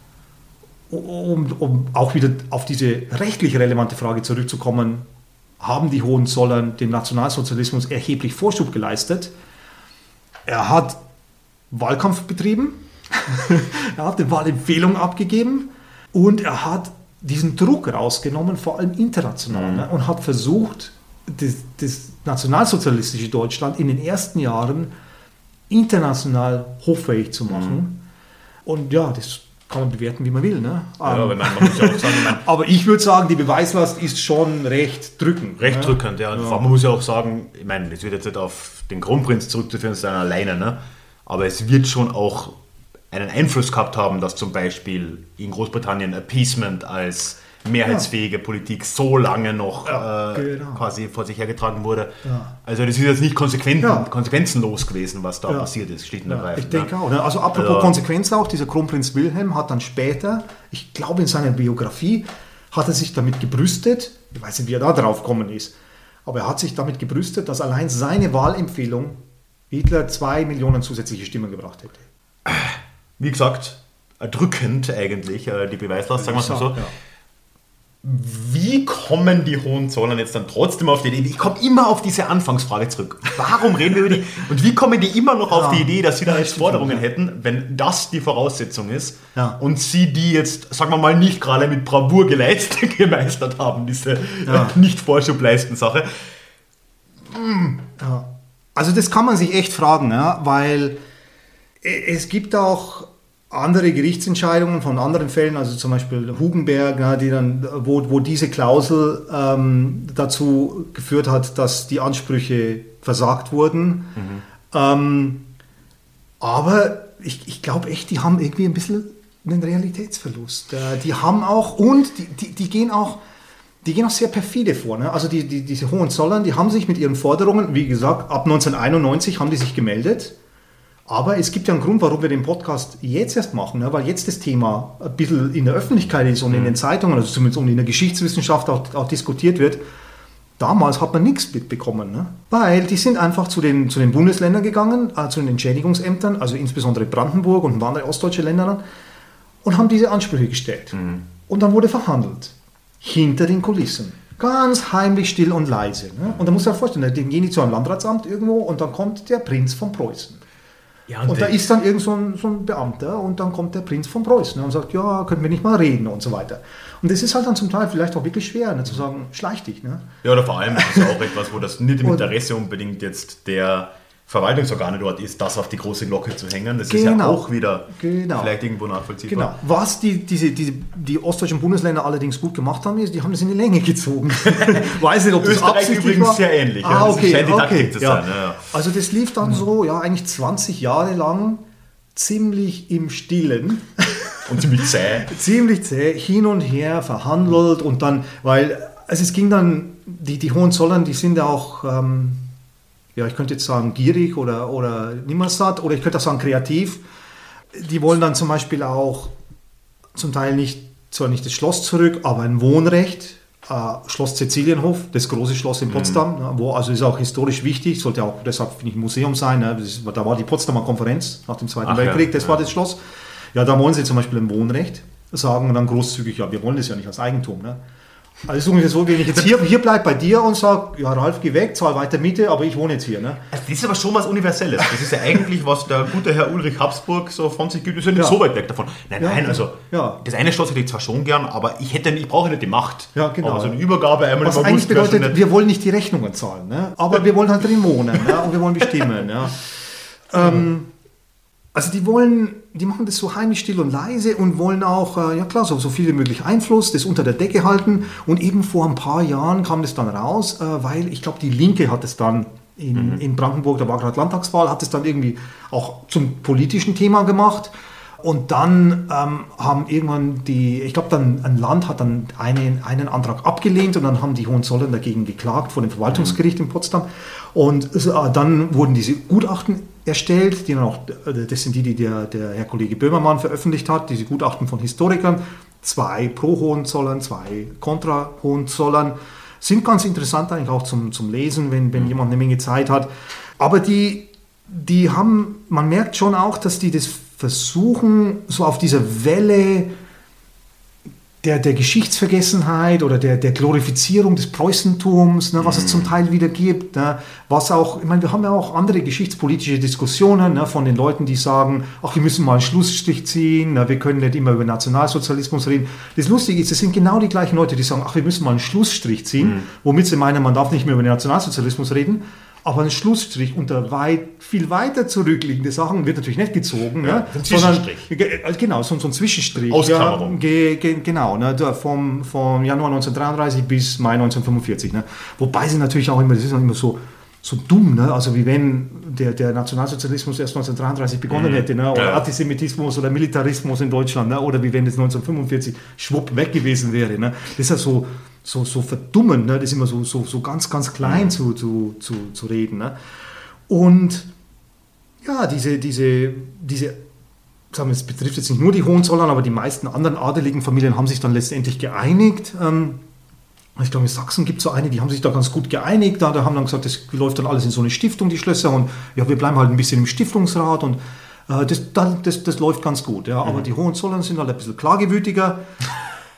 um auch wieder auf diese rechtlich relevante Frage zurückzukommen, haben die Hohenzollern dem Nationalsozialismus erheblich Vorschub geleistet. Er hat Wahlkampf betrieben, er hat eine Wahlempfehlung abgegeben und er hat diesen Druck rausgenommen, vor allem international, und hat versucht, das nationalsozialistische Deutschland in den ersten Jahren international hoffähig zu machen. Und ja, das kann man bewerten, wie man will. Ne? Man muss ja auch sagen, aber ich würde sagen, die Beweislast ist schon recht drückend. Recht drückend, ja. Und man muss ja auch sagen, ich meine, das wird jetzt nicht auf den Kronprinz zurückzuführen sein alleine, ne? Aber es wird schon auch einen Einfluss gehabt haben, dass zum Beispiel in Großbritannien Appeasement als mehrheitsfähige Politik so lange noch quasi vor sich hergetragen wurde. Ja. Also das ist jetzt nicht konsequenzenlos gewesen, was da passiert ist, schlicht und ergreifend. Ich denke auch. Ne? Also apropos Konsequenz auch, dieser Kronprinz Wilhelm hat dann später, ich glaube in seiner Biografie, hat er sich damit gebrüstet, ich weiß nicht, wie er da drauf gekommen ist, aber er hat sich damit gebrüstet, dass allein seine Wahlempfehlung Hitler 2 Millionen zusätzliche Stimmen gebracht hätte. Wie gesagt, erdrückend eigentlich, die Beweislast, sagen wir es mal so. Ja. wie kommen die Hohenzollern jetzt dann trotzdem auf die Idee? Ich komme immer auf diese Anfangsfrage zurück. Warum reden wir über die? Und wie kommen die immer noch auf die Idee, dass sie da jetzt Forderungen hätten, wenn das die Voraussetzung ist und sie die jetzt, sagen wir mal, nicht gerade mit Bravour gemeistert haben, diese Nicht-Vorschub-Leisten-Sache? Ja. Also das kann man sich echt fragen, weil es gibt auch andere Gerichtsentscheidungen von anderen Fällen, also zum Beispiel Hugenberg, die dann, wo diese Klausel dazu geführt hat, dass die Ansprüche versagt wurden. Aber ich glaube echt, die haben irgendwie ein bisschen einen Realitätsverlust. Die haben auch, und die gehen auch sehr perfide vor. Ne? Also diese Hohenzollern, die haben sich mit ihren Forderungen, wie gesagt, ab 1991 haben die sich gemeldet. Aber es gibt ja einen Grund, warum wir den Podcast jetzt erst machen, ne? Weil jetzt das Thema ein bisschen in der Öffentlichkeit ist und in den Zeitungen, also zumindest in der Geschichtswissenschaft auch diskutiert wird. Damals hat man nichts mitbekommen, ne? Weil die sind einfach zu den Bundesländern gegangen, zu den Entschädigungsämtern, also insbesondere Brandenburg und ein paar andere ostdeutsche Länder, und haben diese Ansprüche gestellt. Und dann wurde verhandelt. Hinter den Kulissen. Ganz heimlich, still und leise. Ne? Und da muss man sich vorstellen, dann gehen die zu einem Landratsamt irgendwo und dann kommt der Prinz von Preußen. Ja, und da ist dann irgend so ein Beamter und dann kommt der Prinz von Preußen und sagt, ja, können wir nicht mal reden und so weiter. Und das ist halt dann zum Teil vielleicht auch wirklich schwer, ne, zu sagen, schleich dich. Ne? Ja, oder vor allem ist es auch etwas, wo das nicht im Interesse unbedingt jetzt der Verwaltungsorgane dort ist, das auf die große Glocke zu hängen. Das ist ja auch wieder vielleicht irgendwo nachvollziehbar. Genau. Was die ostdeutschen Bundesländer allerdings gut gemacht haben, ist, die haben das in die Länge gezogen. Weiß nicht, ob das Österreich absichtlich übrigens war. sehr ähnlich. Das scheint die Taktik zu sein. Ja. Also das lief dann so, eigentlich 20 Jahre lang ziemlich im Stillen. Und ziemlich zäh. Ziemlich zäh, hin und her verhandelt und dann, weil es ging dann, die Hohenzollern, die sind ja auch... ich könnte jetzt sagen gierig oder nimmersatt oder ich könnte auch sagen kreativ. Die wollen dann zum Beispiel auch zum Teil zwar nicht das Schloss zurück, aber ein Wohnrecht, Schloss Cäcilienhof, das große Schloss in Potsdam, wo also ist auch historisch wichtig, sollte auch deshalb finde ich ein Museum sein. Da war die Potsdamer Konferenz nach dem Zweiten Weltkrieg, das war das Schloss. Ja, da wollen sie zum Beispiel ein Wohnrecht, sagen dann großzügig, ja, wir wollen das ja nicht als Eigentum. Ne? Also ist ungefähr so, wenn ich jetzt hier bleibe bei dir und sage, ja Ralf, geh weg, zahl weiter Miete, aber ich wohne jetzt hier. Ne? Also das ist aber schon was Universelles. Das ist ja eigentlich, was der gute Herr Ulrich Habsburg so von sich gibt. Wir sind nicht so weit weg davon. Nein, also das eine Schloss hätte ich zwar schon gern, aber ich brauche nicht die Macht. Ja, genau. Aber so eine Übergabe einmal was eigentlich bedeutet, wir wollen nicht die Rechnungen zahlen, ne? Aber wir wollen halt drin wohnen, ne? Und wir wollen bestimmen. Ja. Also die machen das so heimlich, still und leise und wollen auch, so viel wie möglich Einfluss, das unter der Decke halten. Und eben vor ein paar Jahren kam das dann raus, weil ich glaube, die Linke hat es dann in Brandenburg, da war gerade Landtagswahl, hat es dann irgendwie auch zum politischen Thema gemacht. Und dann haben irgendwann ein Land hat dann einen Antrag abgelehnt und dann haben die Hohenzollern dagegen geklagt vor dem Verwaltungsgericht in Potsdam. Und dann wurden diese Gutachten erstellt, die dann auch, das sind die der Herr Kollege Böhmermann veröffentlicht hat, diese Gutachten von Historikern, 2 pro Hohenzollern, 2 kontra Hohenzollern, sind ganz interessant eigentlich auch zum Lesen, wenn jemand eine Menge Zeit hat. Aber die haben, man merkt schon auch, dass die das versuchen, so auf dieser Welle der Geschichtsvergessenheit oder der Glorifizierung des Preußentums, ne, was es zum Teil wieder gibt, ne, was auch, ich meine, wir haben ja auch andere geschichtspolitische Diskussionen, ne, von den Leuten, die sagen, ach, wir müssen mal einen Schlussstrich ziehen, ne, wir können nicht immer über Nationalsozialismus reden. Das Lustige ist, es sind genau die gleichen Leute, die sagen, ach, wir müssen mal einen Schlussstrich ziehen, womit sie meinen, man darf nicht mehr über den Nationalsozialismus reden. Aber ein Schlussstrich unter viel weiter zurückliegende Sachen wird natürlich nicht gezogen. Ja, ne? Ein Zwischenstrich. Genau, so ein Zwischenstrich. Ausklammerung. Genau, ne? Vom Januar 1933 bis Mai 1945. Ne? Wobei sie natürlich auch immer, das ist auch immer so dumm, ne? Also wie wenn der Nationalsozialismus erst 1933 begonnen hätte, ne? Oder Antisemitismus oder Militarismus in Deutschland, ne? Oder wie wenn es 1945 schwupp weg gewesen wäre. Ne? Das ist ja so verdummend, ne? Das ist immer so ganz, ganz klein zu reden. Ne? Und ja, diese sagen wir, es betrifft jetzt nicht nur die Hohenzollern, aber die meisten anderen adeligen Familien haben sich dann letztendlich geeinigt. Ich glaube, in Sachsen gibt es so eine, die haben sich da ganz gut geeinigt. Da haben dann gesagt, das läuft dann alles in so eine Stiftung, die Schlösser. Und ja, wir bleiben halt ein bisschen im Stiftungsrat und das läuft ganz gut. Ja. Aber die Hohenzollern sind halt ein bisschen klagewütiger.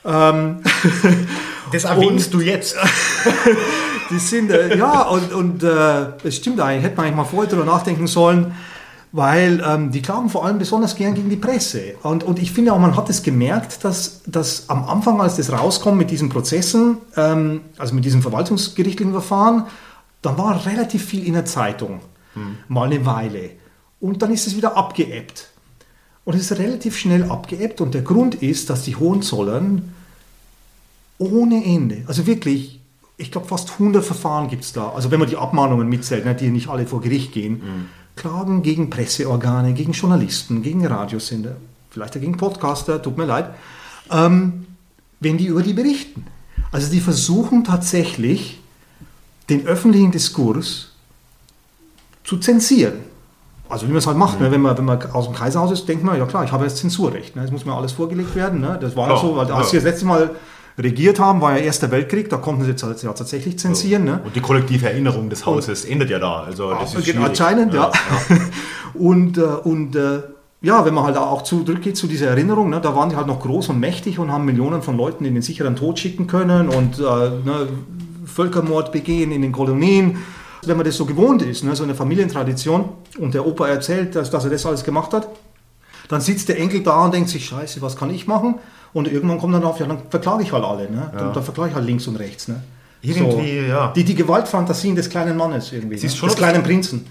Das erwähnst du jetzt. Die sind, es stimmt eigentlich, hätte man eigentlich mal vorher darüber nachdenken sollen, weil die klagen vor allem besonders gern gegen die Presse. Und ich finde auch, man hat es gemerkt, dass am Anfang, als das rauskommt mit diesen Prozessen, also mit diesem verwaltungsgerichtlichen Verfahren, dann war relativ viel in der Zeitung, mal eine Weile. Und dann ist es wieder abgeebbt. Und es ist relativ schnell abgeebbt. Und der Grund ist, dass die Hohenzollern ohne Ende, also wirklich, ich glaube fast 100 Verfahren gibt es da, also wenn man die Abmahnungen mitzählt, ne, die nicht alle vor Gericht gehen, klagen gegen Presseorgane, gegen Journalisten, gegen Radiosender, vielleicht auch gegen Podcaster, tut mir leid, wenn die über die berichten. Also die versuchen tatsächlich, den öffentlichen Diskurs zu zensieren. Also wie man es halt macht, ne? wenn man aus dem Kaiserhaus ist, denkt man, ja klar, ich habe jetzt Zensurrecht. Ne? Es muss mir alles vorgelegt werden. Ne? Das war ja so, weil als sie das letzte Mal regiert haben, war ja Erster Weltkrieg, da konnten sie jetzt ja tatsächlich zensieren. Ne? Und die kollektive Erinnerung des Hauses endet ja da. Also das ist schwierig. Anscheinend, ja. Und wenn man halt auch zurückgeht zu dieser Erinnerung, ne, da waren die halt noch groß und mächtig und haben Millionen von Leuten in den sicheren Tod schicken können und Völkermord begehen in den Kolonien. Wenn man das so gewohnt ist, ne, so eine Familientradition, und der Opa erzählt, dass er das alles gemacht hat, dann sitzt der Enkel da und denkt sich, scheiße, was kann ich machen? Und irgendwann kommt dann auf, ja, dann verklage ich halt alle. Ne? Dann verklage ich halt links und rechts. Ne? Irgendwie, so, ja. Die Gewaltfantasien des kleinen Mannes irgendwie. Des kleinen Prinzen.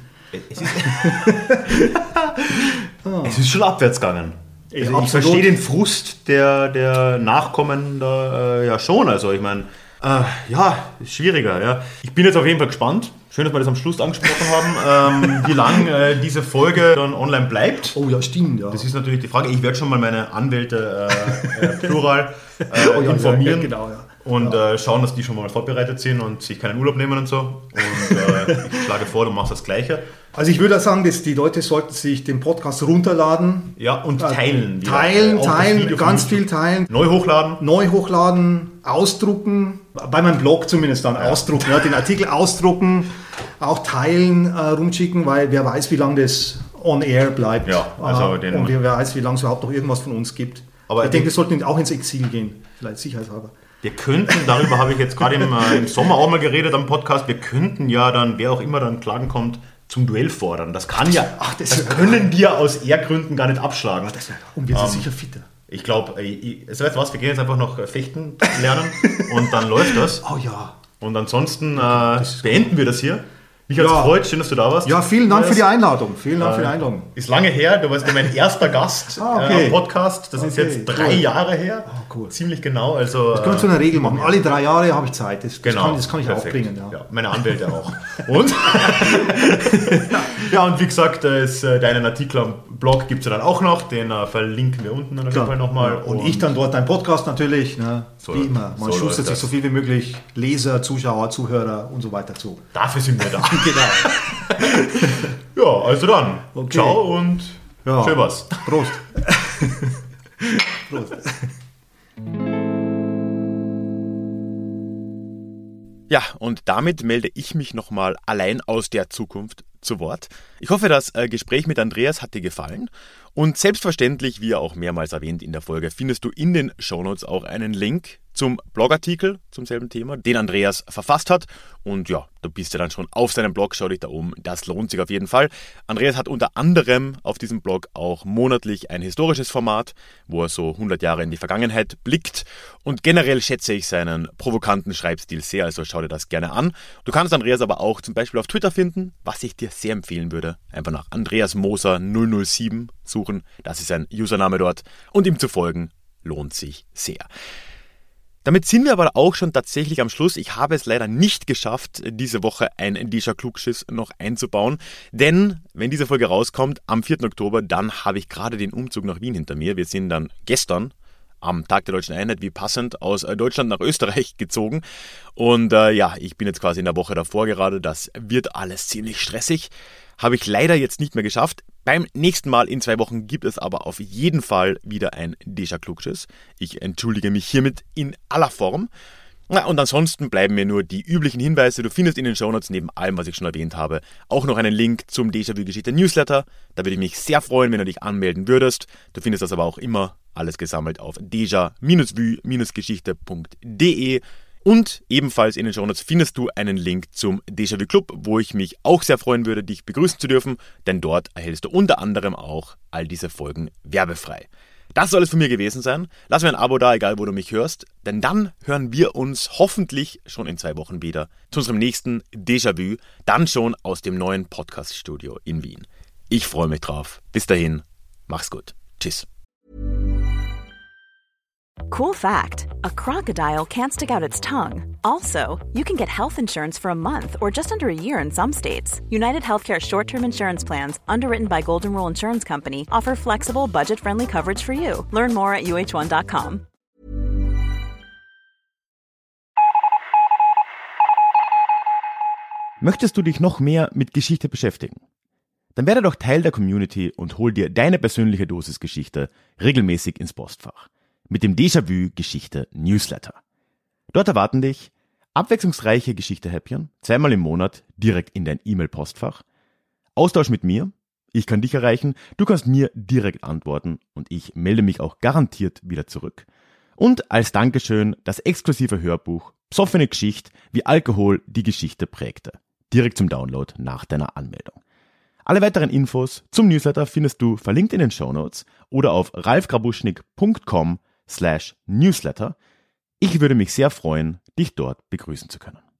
Es ist schon abwärts gegangen. Also ich verstehe den Frust der Nachkommen da ja schon. Also ich meine, ist schwieriger. Ja. Ich bin jetzt auf jeden Fall gespannt. Schön, dass wir das am Schluss angesprochen haben, wie lange diese Folge dann online bleibt. Oh ja, stimmt. Ja. Das ist natürlich die Frage. Ich werde schon mal meine Anwälte plural informieren. Ja, genau, ja. Und schauen, dass die schon mal vorbereitet sind und sich keinen Urlaub nehmen und so. Und ich schlage vor, du machst das Gleiche. Also ich würde sagen, dass die Leute sollten sich den Podcast runterladen. Ja, und teilen. Teilen, ganz viel teilen. Neu hochladen, ausdrucken. Bei meinem Blog zumindest dann ausdrucken. Ja, den Artikel ausdrucken, auch teilen, rumschicken, weil wer weiß, wie lange das on air bleibt. Ja, also und wer weiß, wie lange es überhaupt noch irgendwas von uns gibt. Aber ich denke, wir sollten auch ins Exil gehen, vielleicht sicherheitshalber. Wir könnten, darüber habe ich jetzt gerade im Sommer auch mal geredet am Podcast, wir könnten ja dann, wer auch immer dann klagen kommt, zum Duell fordern. Das kann ja, das können wir aus Ehrgründen gar nicht abschlagen. Und wir sind sicher fitter. Ich glaube, weißt du was, wir gehen jetzt einfach noch fechten lernen und dann läuft das. Oh ja. Und ansonsten beenden wir das hier. Mich hat es gefreut, schön, dass du da warst. Ja, vielen Dank für die Einladung. Ist lange her, du warst mein erster Gast am Podcast. Das ist jetzt 3 Jahre her. Cool. Ziemlich genau. Also, das können wir zu einer Regel machen. Alle 3 Jahre habe ich Zeit. Das kann ich auch bringen. Ja, meine Anwälte auch. Und? Ja, und wie gesagt, deinen Artikel am Blog gibt es ja dann auch noch. Den verlinken wir unten auf jeden Fall nochmal. Und ich dann dort deinen Podcast natürlich. Ne? Wie immer. Man schustert sich so viel wie möglich Leser, Zuschauer, Zuhörer und so weiter zu. Dafür sind wir da. Genau. Ja, also dann. Okay. Ciao und schön was. Prost. Prost. Ja, und damit melde ich mich nochmal allein aus der Zukunft zu Wort. Ich hoffe, das Gespräch mit Andreas hat dir gefallen. Und selbstverständlich, wie auch mehrmals erwähnt in der Folge, findest du in den Shownotes auch einen Link zum Blogartikel zum selben Thema, den Andreas verfasst hat. Und ja, du bist ja dann schon auf seinem Blog, schau dich da um, das lohnt sich auf jeden Fall. Andreas hat unter anderem auf diesem Blog auch monatlich ein historisches Format, wo er so 100 Jahre in die Vergangenheit blickt. Und generell schätze ich seinen provokanten Schreibstil sehr, also schau dir das gerne an. Du kannst Andreas aber auch zum Beispiel auf Twitter finden, was ich dir sehr empfehlen würde. Einfach nach Andreas Moser 007 suchen, das ist sein Username dort. Und ihm zu folgen, lohnt sich sehr. Damit sind wir aber auch schon tatsächlich am Schluss. Ich habe es leider nicht geschafft, diese Woche ein Deja Klugschiss noch einzubauen. Denn, wenn diese Folge rauskommt, am 4. Oktober, dann habe ich gerade den Umzug nach Wien hinter mir. Wir sind dann gestern am Tag der Deutschen Einheit, wie passend, aus Deutschland nach Österreich gezogen. Und ich bin jetzt quasi in der Woche davor gerade. Das wird alles ziemlich stressig. Habe ich leider jetzt nicht mehr geschafft. Beim nächsten Mal in 2 Wochen gibt es aber auf jeden Fall wieder ein Deja Klugschiss. Ich entschuldige mich hiermit in aller Form. Na, und ansonsten bleiben mir nur die üblichen Hinweise. Du findest in den Shownotes neben allem, was ich schon erwähnt habe, auch noch einen Link zum Déjà-vu-Geschichte-Newsletter. Da würde ich mich sehr freuen, wenn du dich anmelden würdest. Du findest das aber auch immer alles gesammelt auf déjà-vu-geschichte.de. Und ebenfalls in den Shownotes findest du einen Link zum Déjà-vu Club, wo ich mich auch sehr freuen würde, dich begrüßen zu dürfen, denn dort erhältst du unter anderem auch all diese Folgen werbefrei. Das soll es von mir gewesen sein. Lass mir ein Abo da, egal wo du mich hörst, denn dann hören wir uns hoffentlich schon in 2 Wochen wieder zu unserem nächsten Déjà-vu, dann schon aus dem neuen Podcast-Studio in Wien. Ich freue mich drauf. Bis dahin, mach's gut. Tschüss. Cool fact, a crocodile can't stick out its tongue. Also, you can get health insurance for a month or just under a year in some states. United Healthcare short-term insurance plans, underwritten by Golden Rule Insurance Company, offer flexible, budget-friendly coverage for you. Learn more at uh1.com. Möchtest du dich noch mehr mit Geschichte beschäftigen? Dann werde doch Teil der Community und hol dir deine persönliche Dosis Geschichte regelmäßig ins Postfach. Mit dem Déjà-vu-Geschichte-Newsletter. Dort erwarten dich abwechslungsreiche Geschichte-Häppchen, 2-mal im Monat direkt in dein E-Mail-Postfach, Austausch mit mir, ich kann dich erreichen, du kannst mir direkt antworten und ich melde mich auch garantiert wieder zurück. Und als Dankeschön das exklusive Hörbuch Psoffene Geschichte, wie Alkohol die Geschichte prägte. Direkt zum Download nach deiner Anmeldung. Alle weiteren Infos zum Newsletter findest du verlinkt in den Shownotes oder auf ralfgrabuschnik.com/newsletter. Ich würde mich sehr freuen, dich dort begrüßen zu können.